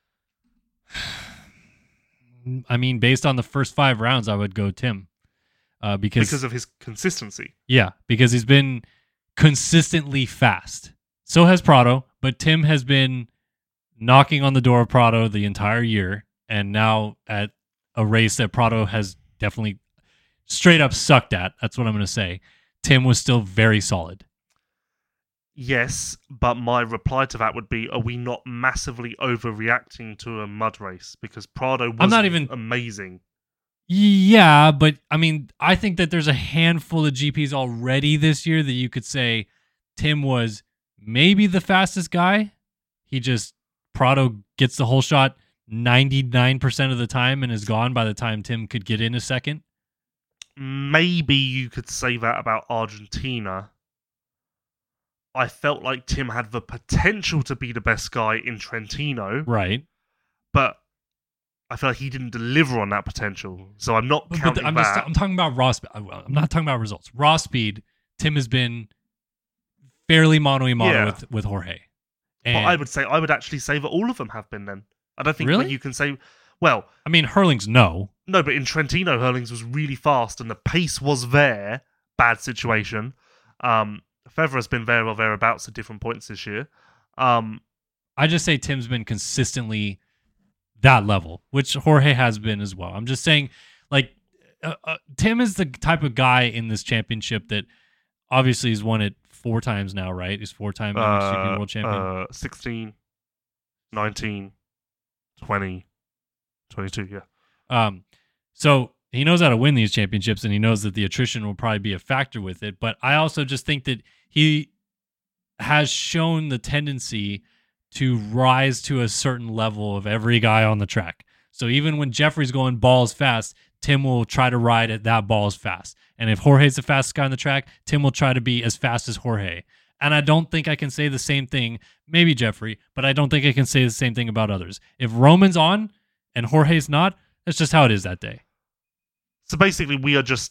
I mean, based on the first five rounds, I would go Tim. Uh, because, Because of his consistency. yeah, because he's been consistently fast. So has Prado, but Tim has been knocking on the door of Prado the entire year, and now at a race that Prado has definitely straight up sucked at, that's what I'm going to say, Tim was still very solid. Yes, but my reply to that would be, are we not massively overreacting to a mud race? Because Prado was I'm not even- amazing. Yeah, but I mean, I think that there's a handful of G Ps already this year that you could say Tim was maybe the fastest guy. He just, Prado gets the whole shot ninety-nine percent of the time and is gone by the time Tim could get in a second. Maybe you could say that about Argentina. I felt like Tim had the potential to be the best guy in Trentino, Right. but I feel like he didn't deliver on that potential. So I'm not But, counting but I'm that. just I'm talking about raw speed. Well, I'm not talking about results. Raw speed, Tim has been fairly mono y mono Yeah. with, with Jorge. But And, I would say I would actually say that all of them have been then. I don't think Really? that you can say, well, I mean, Hurling's no. no, but in Trentino, Hurlings was really fast and the pace was there. Bad situation. Um, Fevra's been there or thereabouts at different points this year. Um, I just say Tim's been consistently that level, which Jorge has been as well. I'm just saying, like, uh, uh, Tim is the type of guy in this championship that obviously he's won it four times now, right? He's four-time M X G P uh, world champion. uh, sixteen, nineteen, twenty, twenty-two, yeah. Um, so he knows how to win these championships, and he knows that the attrition will probably be a factor with it. But I also just think that he has shown the tendency to rise to a certain level of every guy on the track. So even when Jeffrey's going balls fast, Tim will try to ride at that balls fast. And if Jorge's the fastest guy on the track, Tim will try to be as fast as Jorge. And I don't think I can say the same thing, maybe Jeffrey, but I don't think I can say the same thing about others. If Roman's on and Jorge's not, that's just how it is that day. So basically, we are just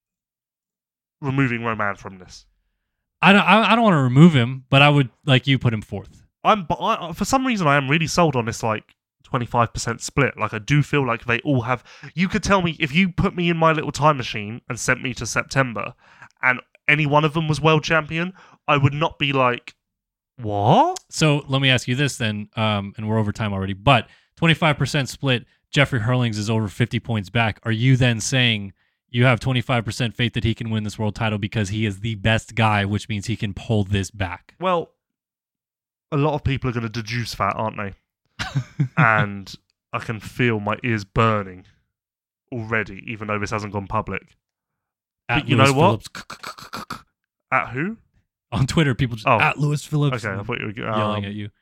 removing Roman from this. I don't, I, I don't want to remove him, but I would, like you, put him fourth. I'm, but I, for some reason, I am really sold on this like twenty-five percent split. Like I do feel like they all have. You could tell me if you put me in my little time machine and sent me to September, and any one of them was world champion, I would not be like, what? So let me ask you this then, um, and we're over time already, but twenty-five percent split, Jeffrey Hurlings is over fifty points back. Are you then saying you have twenty-five percent faith that he can win this world title because he is the best guy, which means he can pull this back? Well, a lot of people are going to deduce that, aren't they? And I can feel my ears burning already, even though this hasn't gone public. At But you Lewis know what? Phillips. At who? On Twitter, people just, Oh. at Lewis Phillips, Okay, I thought you were um, yelling at you.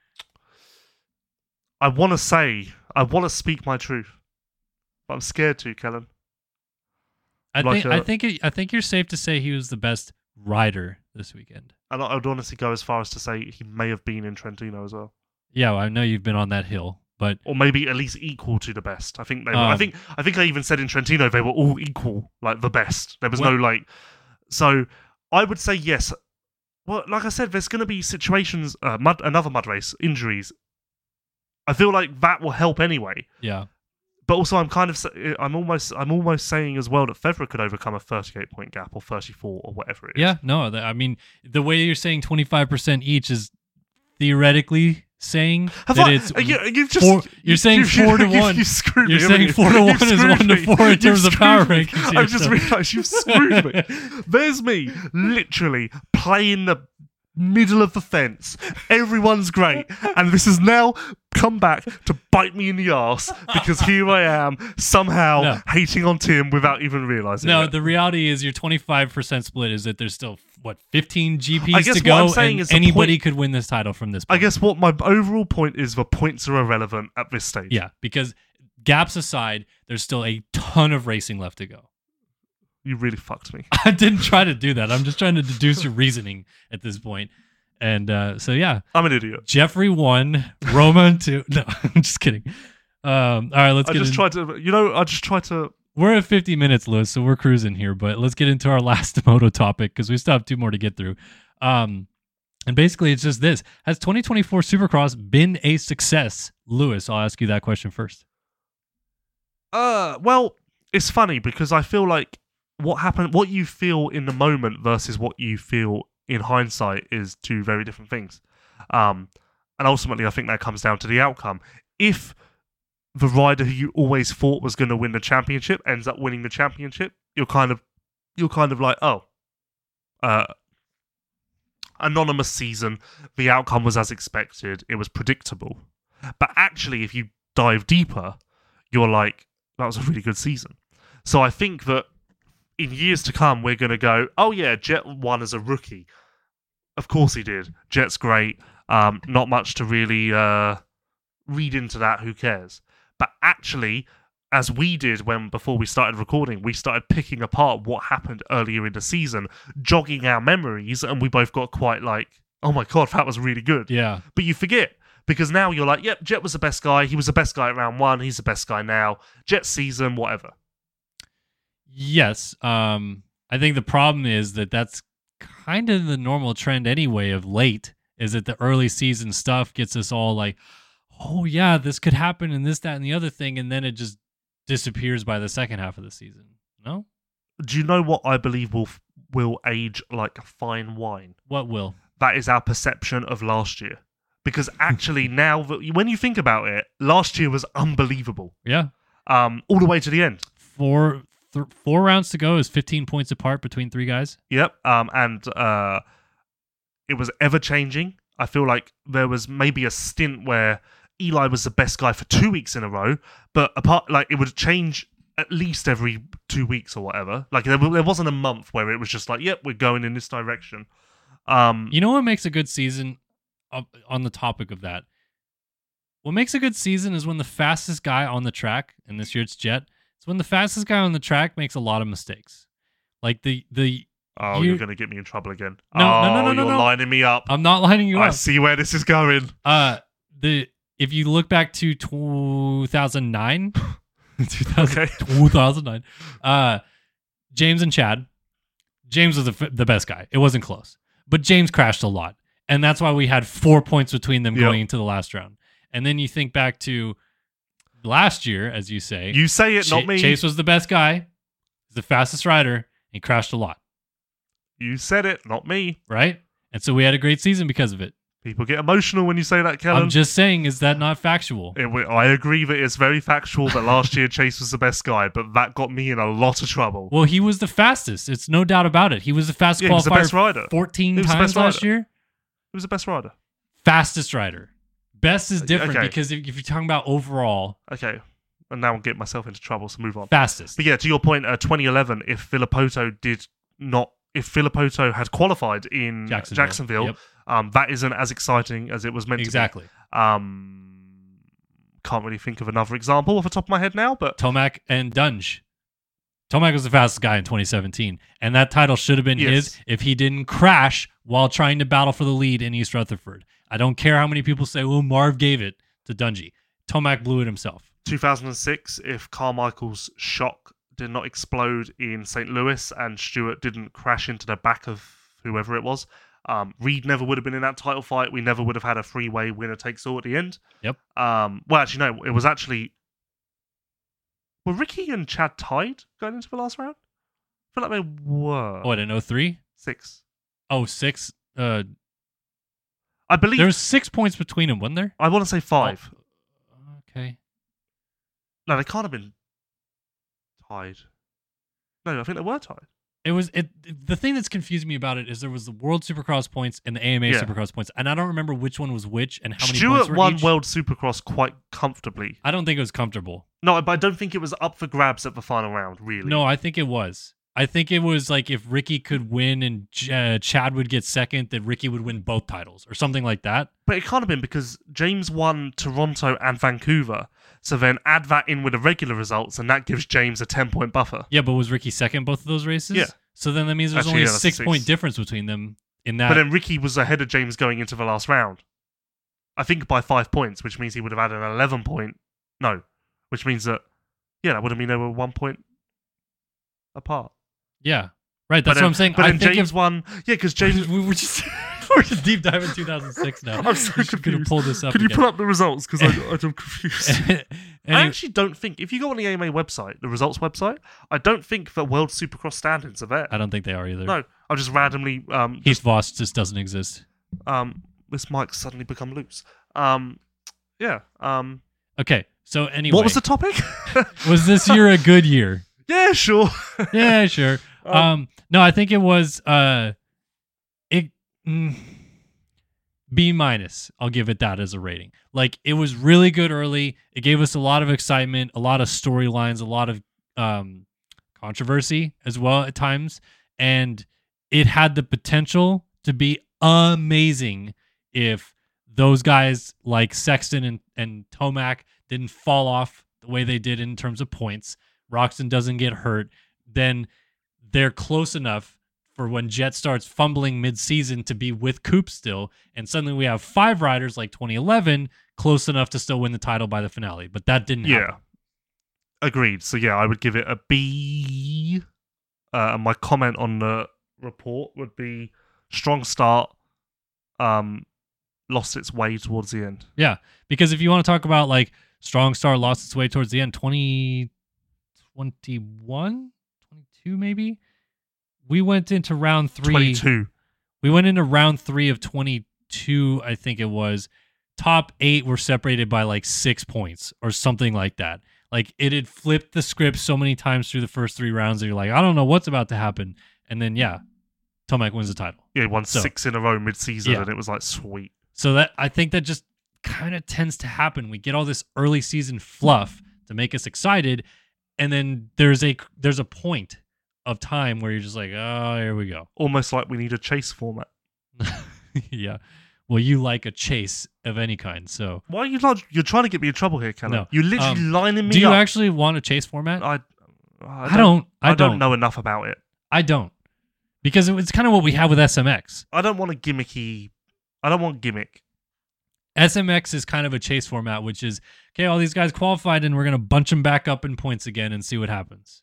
I want to say, I want to speak my truth, but I'm scared to, Kellen. I like think I a- think it, I think you're safe to say he was the best rider this weekend. And I would honestly go as far as to say he may have been in Trentino as well. Yeah, well, I know you've been on that hill, but Or maybe at least equal to the best. I think they were, I Um, think I think I even said in Trentino they were all equal, like the best. There was What- no like so I would say yes. Well, like I said, there's gonna be situations uh, mud another mud race, injuries. I feel like that will help anyway. yeah. But also I'm kind of sa- I'm almost I'm almost saying as well that Federer could overcome a thirty-eight point gap or thirty-four or whatever it is. Yeah, no, th- I mean, the way you're saying twenty-five percent each is theoretically saying Have that I, it's uh, you, you've just four- you're you- saying you- four to you- one. You screwed You're me, saying haven't four to you? one You've is screwed one to me. four in You've terms of screwed power me. rankings here, I've just so- realised you've screwed me. There's me, literally playing the middle of the fence. Everyone's great, and this has now come back to bite me in the arse because here I am somehow No. hating on Tim without even realising No, it. the reality is your twenty-five percent split is that there's still what fifteen G Ps I guess to what go, I'm saying and is the anybody point- could win this title from this I point. guess what my overall point is, the points are irrelevant at this stage. Yeah, because gaps aside, there's still a ton of racing left to go. You really fucked me. I didn't try to do that. I'm just trying to deduce your reasoning at this point. And uh, so, yeah, I'm an idiot. Jeffrey one, Roman two. No, I'm just kidding. Um, all right, let's I get just in. tried to, you know, I just tried to. We're at fifty minutes, Lewis, so we're cruising here. But let's get into our last moto topic because we still have two more to get through. Um, and basically, it's just this: has twenty twenty-four Supercross been a success, Lewis? I'll ask you that question first. Uh, well, it's funny because I feel like what happened, what you feel in the moment versus what you feel in hindsight is two very different things. Um, and ultimately, I think that comes down to the outcome. If the rider who you always thought was going to win the championship ends up winning the championship, you're kind of, you're kind of like, oh, uh, anonymous season. The outcome was as expected. It was predictable. But actually, if you dive deeper, you're like, that was a really good season. So I think that in years to come, we're going to go, oh yeah, Jet won as a rookie. Of course he did. Jet's great. Um, not much to really uh, read into that. Who cares? But actually, as we did when before we started recording, we started picking apart what happened earlier in the season, jogging our memories, and we both got quite like, oh my god, that was really good. Yeah. But you forget, because now you're like, yep, Jet was the best guy. He was the best guy at round one. He's the best guy now. Jet season, whatever. Yes. Um, I think the problem is that that's kind of the normal trend anyway of late, is that the early season stuff gets us all like, oh yeah, this could happen and this, that, and the other thing, and then it just disappears by the second half of the season. No? Do you know what I believe will will age like fine wine? What will? That is our perception of last year. Because actually now, that when you think about it, last year was unbelievable. Yeah. Um, all the way to the end. Four th- four rounds to go is fifteen points apart between three guys. Yep. Um, and uh, it was ever changing. I feel like there was maybe a stint where Eli was the best guy for two weeks in a row, but apart, like it would change at least every two weeks or whatever. Like there, there wasn't a month where it was just like, yep, we're going in this direction. Um, You know what makes a good season? Uh, on the topic of that, what makes a good season is when the fastest guy on the track, and this year it's Jet, it's when the fastest guy on the track makes a lot of mistakes. Like the the. oh, you, you're gonna get me in trouble again. No, oh, no, no, no, no, you're no. lining me up. I'm not lining you I up. see where this is going. Uh, the if you look back to two thousand nine, two thousand, Okay. two thousand nine, uh, James and Chad, James was the, f- the best guy. It wasn't close, but James crashed a lot, and that's why we had four points between them Yep. going into the last round. And then you think back to last year, as you say, You say it, Cha- not me. Chase was the best guy, he's the fastest rider, and he crashed a lot, You said it, not me. right? And so we had a great season because of it. People get emotional when you say that, Kellen. I'm just saying, is that not factual? It, I agree that it's very factual that last year Chase was the best guy, but that got me in a lot of trouble. Well, he was the fastest. It's no doubt about it. He was the fastest Yeah, he was the qualifier best rider. fourteen He was the times best last rider. year. He was the best rider. Fastest rider. Best is different Okay. because if, if you're talking about overall, Okay, and now I'm getting myself into trouble, so move on. fastest. But yeah, to your point, uh, twenty eleven, if Filippoto did not, if Filippoto had qualified in Jacksonville. Jacksonville, Yep. um, that isn't as exciting as it was meant Exactly. to be. Um, can't really think of another example off the top of my head now, but Tomac and Dunge. Tomac was the fastest guy in twenty seventeen, and that title should have been Yes. his if he didn't crash while trying to battle for the lead in East Rutherford. I don't care how many people say, well, Marv gave it to Dungy. Tomac blew it himself. two thousand six, if Carmichael's shock did not explode in Saint Louis and Stewart didn't crash into the back of whoever it was, um, Reed never would have been in that title fight. We never would have had a three-way winner takes all at the end. Yep. Um, well, actually, no, it was actually... Were Ricky and Chad tied going into the last round? I feel like they were. Oh, what, in oh three? Six. Oh, six. Uh, I believe... there was six points between them, wasn't there? I want to say five. Oh, okay. No, they can't have been tied. No, I think they were tied. It was it. The thing that's confusing me about it is there was the World Supercross points and the A M A Yeah. Supercross points, and I don't remember which one was which and how many Stewart points were won each. World Supercross quite comfortably. I don't think it was comfortable. No, but I don't think it was up for grabs at the final round, really. No, I think it was. I think it was like if Ricky could win and uh, Chad would get second, that Ricky would win both titles or something like that. But it can't have been because James won Toronto and Vancouver. So then add that in with the regular results, and that gives James a ten-point buffer. Yeah, but was Ricky second both of those races? Yeah. So then that means there's Actually, only yeah, a that's six six. point difference between them in that. But then Ricky was ahead of James going into the last round. I think by five points, which means he would have had an eleven-point... No. which means that yeah, that would have been they were one point apart. Yeah, right. That's but then, what I'm saying. But I then think James if, won. Yeah, because James. we were just we're just deep diving two thousand six now. I'm so We should- could have confused. pulled this up. Can you again. pull up the results? Because I'm confused. I Any- actually don't think if you go on the A M A website, the results website, I don't think the World Supercross standings are there. I don't think they are either. No, I've just randomly. Um, Heath Voss just doesn't exist. um, this mic's suddenly become loose. Um, yeah. Um, Okay, so anyway, what was the topic? was this year a good year? yeah, sure. Yeah, sure. Um, Um, no, I think it was uh, it mm, B minus. I'll give it that as a rating. Like it was really good early. It gave us a lot of excitement, a lot of storylines, a lot of um, controversy as well at times, and it had the potential to be amazing if those guys like Sexton and, and Tomac didn't fall off the way they did in terms of points. Roxon doesn't get hurt. Then they're close enough for when Jet starts fumbling mid-season to be with Coop still. And suddenly we have five riders like twenty eleven close enough to still win the title by the finale. But that didn't Yeah. happen. Agreed. So yeah, I would give it a B. Uh, and my comment on the report would be strong start. Um, lost its way towards the end. Yeah. Because if you want to talk about like strong star lost its way towards the end, twenty twenty-one, twenty-two maybe? We went into round three. twenty-two. We went into round three of twenty-two, I think it was. Top eight were separated by like six points or something like that. Like it had flipped the script so many times through the first three rounds that you're like, I don't know what's about to happen. And then, yeah, Tomac wins the title. Yeah, he won So- six in a row mid-season, Yeah. and it was like sweet. So that I think that just kind of tends to happen. We get all this early season fluff to make us excited, and then there's a there's a point of time where you're just like, oh, here we go. Almost like we need a chase format. Yeah. Well, you like a chase of any kind, so Why are you not? You're trying to get me in trouble here, Callum. No. You're literally Um, lining me do you up. actually want a chase format? I, I don't. I, I don't. don't know enough about it. I don't. Because it was kind of what we have with S M X. I don't want a gimmicky. I don't want gimmick. S M X is kind of a chase format, which is, okay, all these guys qualified and we're going to bunch them back up in points again and see what happens.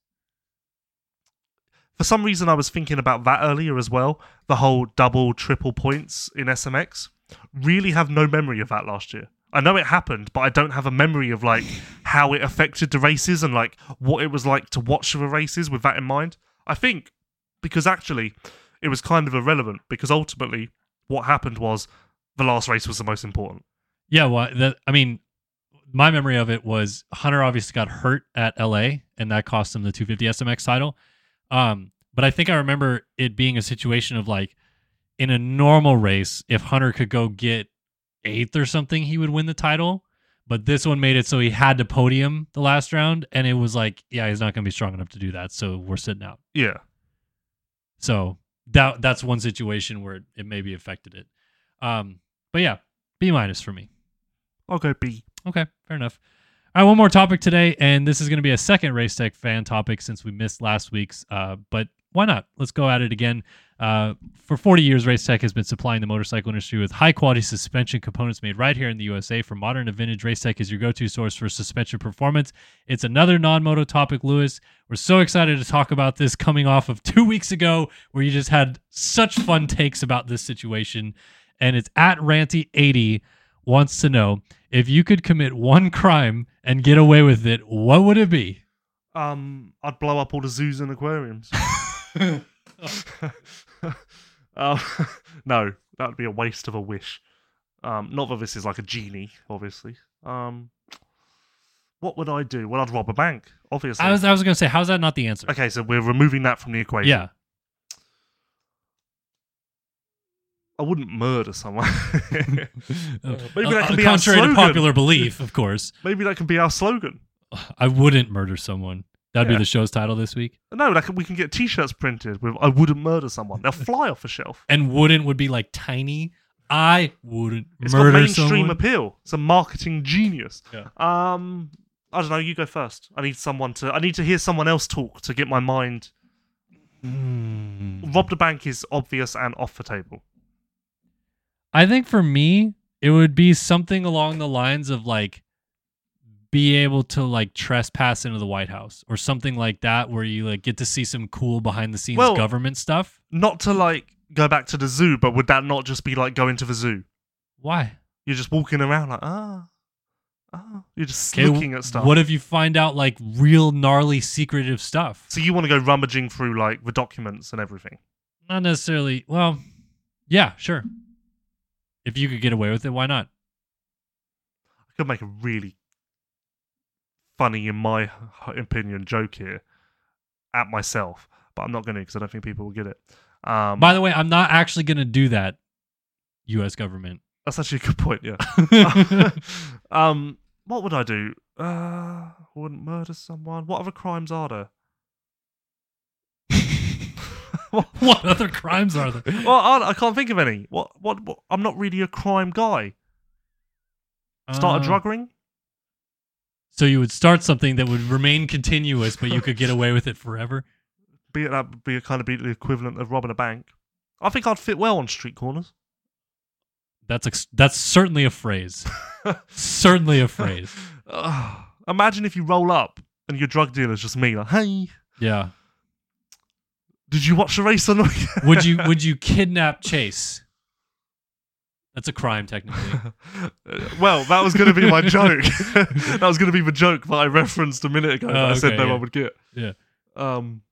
For some reason, I was thinking about that earlier as well. The whole double, triple points in S M X. Really have no memory of that last year. I know it happened, but I don't have a memory of like how it affected the races and like what it was like to watch the races with that in mind. I think because actually it was kind of irrelevant because ultimately what happened was the last race was the most important. Yeah, well, that, I mean, my memory of it was Hunter obviously got hurt at L A, and that cost him the two fifty S M X title. Um, but I think I remember it being a situation of like, in a normal race, if Hunter could go get eighth or something, he would win the title. But this one made it so he had to podium the last round, and it was like, yeah, he's not going to be strong enough to do that, so we're sitting out. Yeah. So that that's one situation where it, it maybe affected it. Um, but yeah, B minus for me. I'll go B. Okay, fair enough. All right, one more topic today, and this is going to be a second Race Tech fan topic since we missed last week's. Uh, but why not? Let's go at it again. Uh, for forty years, Race Tech has been supplying the motorcycle industry with high-quality suspension components made right here in the U S A. For modern and vintage, Race Tech is your go-to source for suspension performance. It's another non-moto topic, Lewis. We're so excited to talk about this coming off of two weeks ago where you just had such fun takes about this situation. And it's at Ranty eighty wants to know, if you could commit one crime and get away with it, what would it be? Um, I'd blow up all the zoos and aquariums. um, no, that would be a waste of a wish. Um, not that this is like a genie, obviously. Um, what would I do? Well, I'd rob a bank, obviously. I was I was going to say, how's that not the answer? Okay, so we're removing that from the equation. Yeah. I wouldn't murder someone. Maybe Uh, that can uh, be our contrary to slogan. popular belief, of course. Maybe that can be our slogan. I wouldn't murder someone. That'd Yeah. be the show's title this week. No, that can, we can get T-shirts printed with "I wouldn't murder someone." They'll fly off the shelf. And wouldn't would be like tiny. I wouldn't It's got murder mainstream someone. appeal. It's a marketing genius. Yeah. Um, I don't know. You go first. I need someone to. I need to hear someone else talk to get my mind. Hmm. Rob the bank is obvious and off the table. I think for me, it would be something along the lines of like be able to like trespass into the White House or something like that, where you like get to see some cool behind the scenes Well, government stuff. Not to like go back to the zoo, but would that not just be like going to the zoo? Why? You're just walking around like, ah, ah. You're just Okay, looking at stuff. What if you find out like real gnarly secretive stuff? So you want to go rummaging through like the documents and everything? Not necessarily. Well, yeah, sure. If you could get away with it, why not? I could make a really funny, in my opinion, joke here at myself, but I'm not going to because I don't think people will get it. Um, By the way, I'm not actually going to do that, U S government. That's actually a good point, yeah. um, what would I do? Uh, I wouldn't murder someone. What other crimes are there? What other crimes are there? Well, I, I can't think of any. What, what? What? I'm not really a crime guy. Start Uh, a drug ring? So you would start something that would remain continuous, but you could get away with it forever? Be it that would be a kind of be the equivalent of robbing a bank. I think I'd fit well on street corners. That's ex- that's certainly a phrase. Certainly a phrase. Ugh. Imagine if you roll up and your drug dealer's just me, like, hey, Yeah. did you watch the race or not? Would you would you kidnap Chase? That's a crime, technically. Well, that was going to be my joke. That was going to be the joke that I referenced a minute ago that Oh, I said okay, no yeah. one would get. Yeah. Um,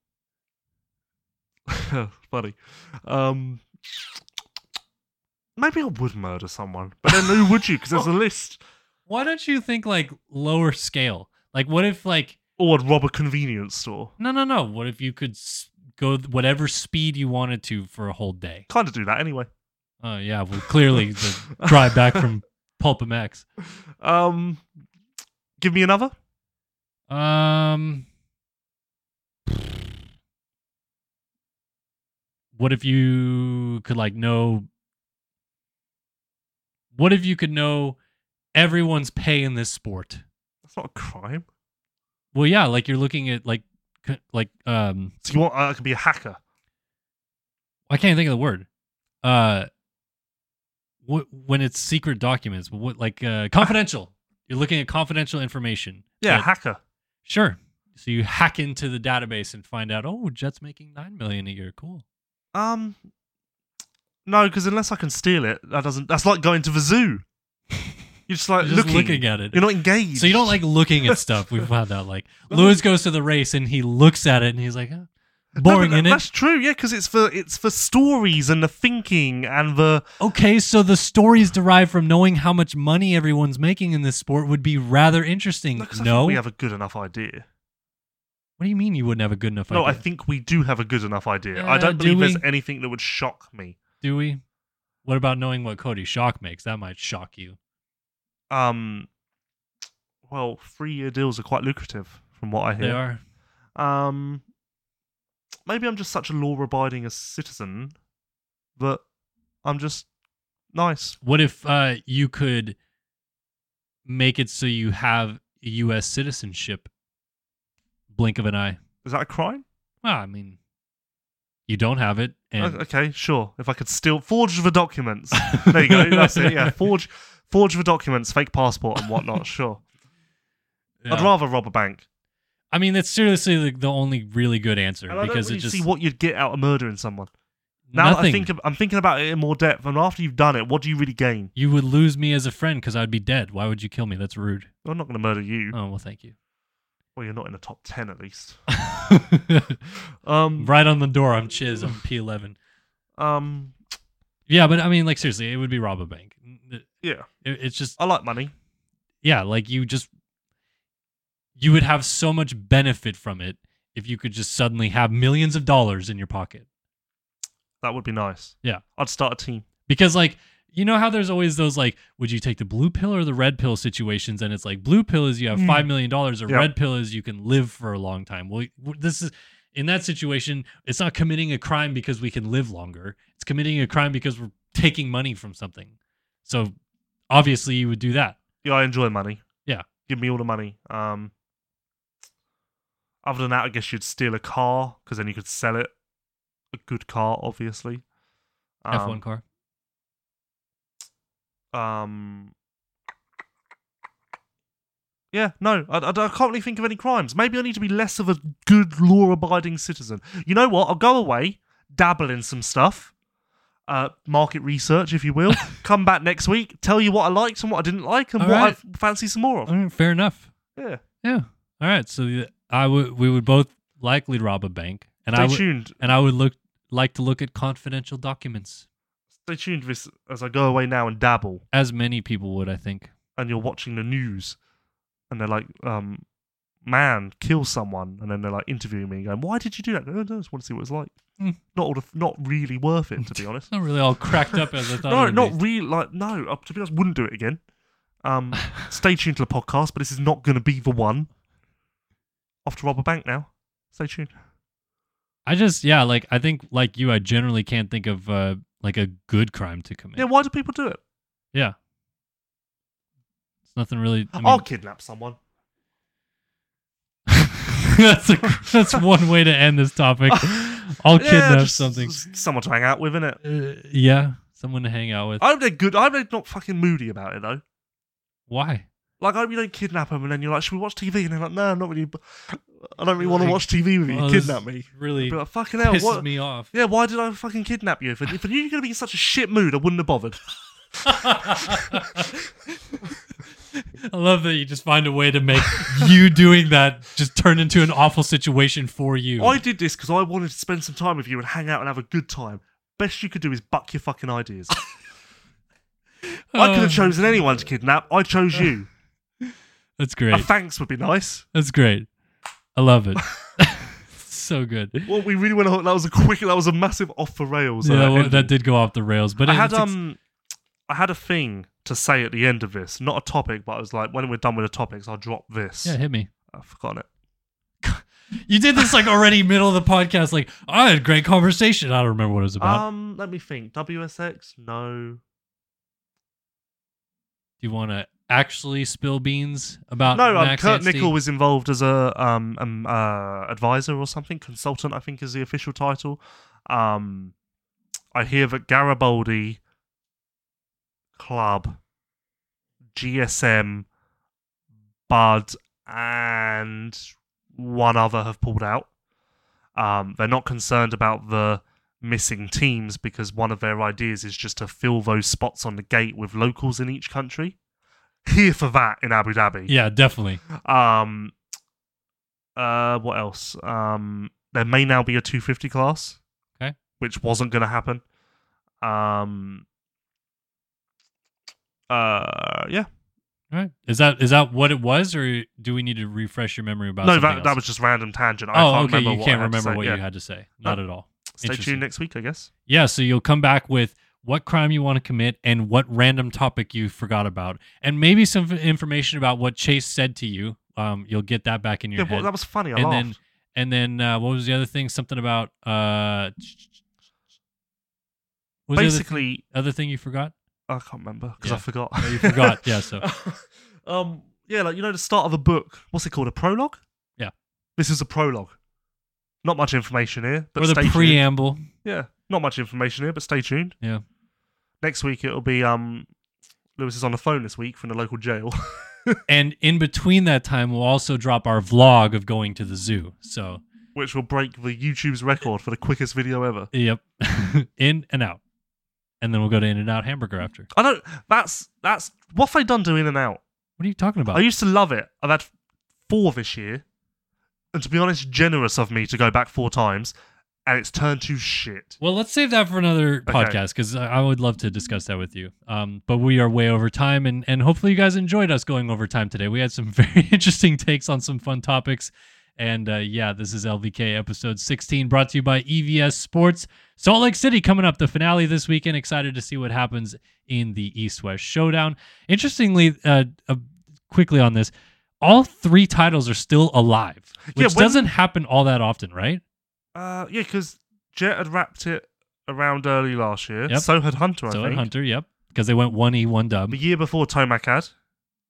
funny. Um, maybe I would murder someone, but then who would you? Because there's a list. Why don't you think like lower scale? Like, what if like Or I'd rob a convenience store. no, no, no? What if you could s- go th- whatever speed you wanted to for a whole day? Kind of do that anyway. Oh yeah, well clearly the drive back from Pulp M X. Um, give me another. Um, what if you could like know? What if you could know everyone's pay in this sport? That's not a crime. Well, yeah, like you're looking at like c- like um, So you want? I could be a hacker. I can't think of the word. Uh, what when it's secret documents? What like uh, confidential? You're looking at confidential information. Yeah, But- hacker. Sure. So you hack into the database and find out, oh, Jet's making nine million a year. Cool. Um, no, because unless I can steal it, that doesn't. That's like going to the zoo. You're just like You're just looking. looking at it. You're not engaged. So you don't like looking at stuff. We found out like Lewis goes to the race and he looks at it and he's like, oh, No, boring, but in it. That's true, yeah, because it's for it's for stories and the thinking and the. Okay, so the stories derived from knowing how much money everyone's making in this sport would be rather interesting. No, 'cause I No, think we have a good enough idea. what do you mean you wouldn't have a good enough No, I idea? think we do have a good enough idea. Uh, I don't do believe there's we? anything that would shock me. Do we? What about knowing what Cody Shock makes? That might shock you. Um, well, three-year deals are quite lucrative, from what I They hear. are. Um, maybe I'm just such a law-abiding a citizen that I'm just nice. What if uh, you could make it so you have U S citizenship? Blink of an eye. Is that a crime? Well, I mean, you don't have it, and O- Okay, sure. If I could steal, forge the documents. There you go. That's it. Yeah, forge, forge the documents, fake passport and whatnot. Sure. I'd yeah. rather rob a bank. I mean, that's seriously the, the only really good answer And I don't because really it just see what you'd get out of murdering someone. Now that I nothing. think of, I'm thinking about it in more depth, and after you've done it, what do you really gain? You would lose me as a friend because I'd be dead. Why would you kill me? That's rude. I'm not going to murder you. Oh well, thank you. Well, you're not in the top ten at least. Um, Right on the door, I'm Chiz. I'm P eleven. um, Yeah, but I mean, like seriously, it would be rob a bank. It- yeah, it's just I like money. yeah, like you just you would have so much benefit from it if you could just suddenly have millions of dollars in your pocket. That would be nice. Yeah. I'd start a team. Because like you know how there's always those like, would you take the blue pill or the red pill situations? And it's like blue pill is you have Mm. five million dollars, or Yep. red pill is you can live for a long time. Well, this is in that situation, it's not committing a crime because we can live longer. It's committing a crime because we're taking money from something. So obviously, you would do that. Yeah, I enjoy money. Yeah. Give me all the money. Um, other than that, I guess you'd steal a car because then you could sell it. A good car, obviously. Um, F one car. Um, Yeah, no, I, I, I can't really think of any crimes. Maybe I need to be less of a good law-abiding citizen. You know what? I'll go away, dabble in some stuff, uh, market research, if you will. Come back next week, tell you what I liked and what I didn't like, and All what right. I fancy some more of. All right, fair enough. Yeah. Yeah. All right. So uh, I would we would both likely rob a bank, and Stay I would tuned. and I would look like to look at confidential documents, Stay tuned this as I go away now and dabble, as many people would, I think. and you're watching the news, and they're like, um, "Man, kill someone," and then they're like interviewing me, going, "Why did you do that?" I, go, "Oh, I just want to see what it's like." Hmm. Not all the, not really worth it, to be honest. Not really all cracked up as I thought. No, it would not be. really. Like, no. uh, To be honest, wouldn't do it again. Um, stay tuned to the podcast, but this is not going to be the one. Off to rob a bank now. Stay tuned. I just yeah, like I think like you, I generally can't think of uh, like a good crime to commit. Yeah, why do people do it? Yeah. It's nothing really. I mean, I'll kidnap someone. that's a that's one way to end this topic. I'll Yeah, kidnap just- something. just someone to hang out with, innit? Uh, yeah, someone to hang out with. I hope they're good. I hope they're not fucking moody about it though. Why? Like, I hope you don't kidnap them and then you're like, should we watch T V? And they're like, no, not really. I don't really want to Like, watch T V with you. Oh, Kidnap this me. Really Be like, fucking hell. pisses What? me off. Yeah, why did I fucking kidnap you? If, if I knew you were going to be in such a shit mood, I wouldn't have bothered. I love that you just find a way to make you doing that just turn into an awful situation for you. I did this because I wanted to spend some time with you and hang out and have a good time. Best you could do is buck your fucking ideas. I could Oh, have chosen anyone to kidnap. I chose you. That's A great. thanks would be nice. That's great. I love it. So good. Well, we really went. That was a quick. That was a massive off the rails. Yeah, uh, well, ending. that did go off the rails, but I it- had it's ex- um, I had a thing to say at the end of this. Not a topic, but I was like, when we're done with the topics, I'll drop this. yeah, hit me. I've forgotten it. You did this like already middle of the podcast. Like I had a great conversation. I don't remember what it was about. Um, let me think. W S X? No. Do you want to actually spill beans about No, um, Max Kurt Anstey? Nichol was involved as a um, um uh, advisor or something, consultant, I think is the official title. Um, I hear that Garibaldi, Club, G S M, Bud, and one other have pulled out. Um, they're not concerned about the missing teams because one of their ideas is just to fill those spots on the gate with locals in each country. Here for that in Abu Dhabi. Yeah, definitely. Um. Uh. What else? Um. There may now be a two fifty class. Okay. Which wasn't going to happen. Um. Uh. Yeah. All right. Is that is that what it was, or do we need to refresh your memory about? No, something that that else? was just random tangent. I Oh, can't okay. remember You what can't I had to remember say. what Yeah. you had to say. Not No. at all. Stay Interesting. tuned next week, I guess. Yeah, so you'll come back with what crime you want to commit and what random topic you forgot about, and maybe some f- information about what Chase said to you. Um, you'll get that back in your Yeah, head. well, that was funny. I and laughed. then, and then, uh, what was the other thing? Something about uh, what was the other, Basically, other thing you forgot? I can't remember because Yeah. I forgot. Oh, you forgot. Yeah. So um. Yeah, like you know, the start of a book. What's it called? A prologue. Yeah. This is a prologue. Not much information here, but or the stay tuned. preamble. Yeah, not much information here, but stay tuned. Yeah. Next week it'll be um, Lewis is on the phone this week from the local jail. And in between that time, we'll also drop our vlog of going to the zoo. So, Which will break the YouTube's record for the quickest video ever. yep, in and out, and then we'll go to In and Out Hamburger after. I don't. That's that's what have they done to In and Out. What are you talking about? I used to love it. I've had four this year, and to be honest, generous of me to go back four times, and it's turned to shit. Well, let's save that for another Okay. podcast because I I would love to discuss that with you. Um, but we are way over time, and, and hopefully you guys enjoyed us going over time today. We had some very interesting takes on some fun topics. And uh, yeah, this is L V K episode sixteen brought to you by E V S Sports. Salt Lake City coming up, the finale this weekend. Excited to see what happens in the East-West Showdown. Interestingly, uh, uh, quickly on this, all three titles are still alive, Yeah, which when- doesn't happen all that often, right? Uh, yeah, because Jet had wrapped it around early last year. Yep. So had Hunter, I So think. at Hunter, yep, because they went one E, one dub. The year before Tomac had. So-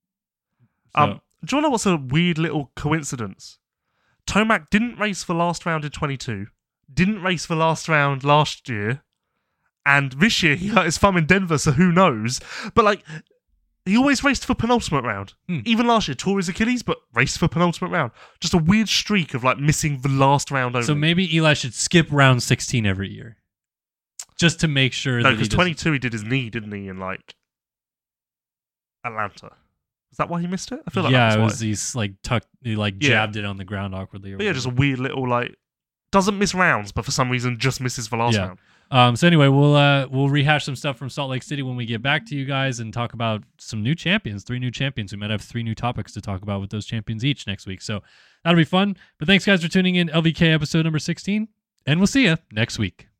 Um, do you know what's a weird little coincidence? Tomac didn't race for last round in twenty-two, didn't race for last round last year, and this year he hurt his thumb in Denver, so who knows? But like, He always raced for penultimate round. Hmm. Even last year, tore his Achilles, but raced for penultimate round. Just a weird streak of like missing the last round only. So maybe Eli should skip round sixteen every year, just to make sure. No, that he because doesn't- twenty-two he did his knee, didn't he? In like Atlanta. Is that why he missed it? I feel like yeah, that it was was why. he's like tucked, he like Yeah. jabbed it on the ground awkwardly. Or But yeah, just a whatever. weird little like doesn't miss rounds, but for some reason just misses the last Yeah. round. Um, so anyway, we'll uh, we'll rehash some stuff from Salt Lake City when we get back to you guys and talk about some new champions, three new champions. We might have three new topics to talk about with those champions each next week. So that'll be fun. But thanks guys for tuning in. L V K episode number sixteen, and we'll see you next week.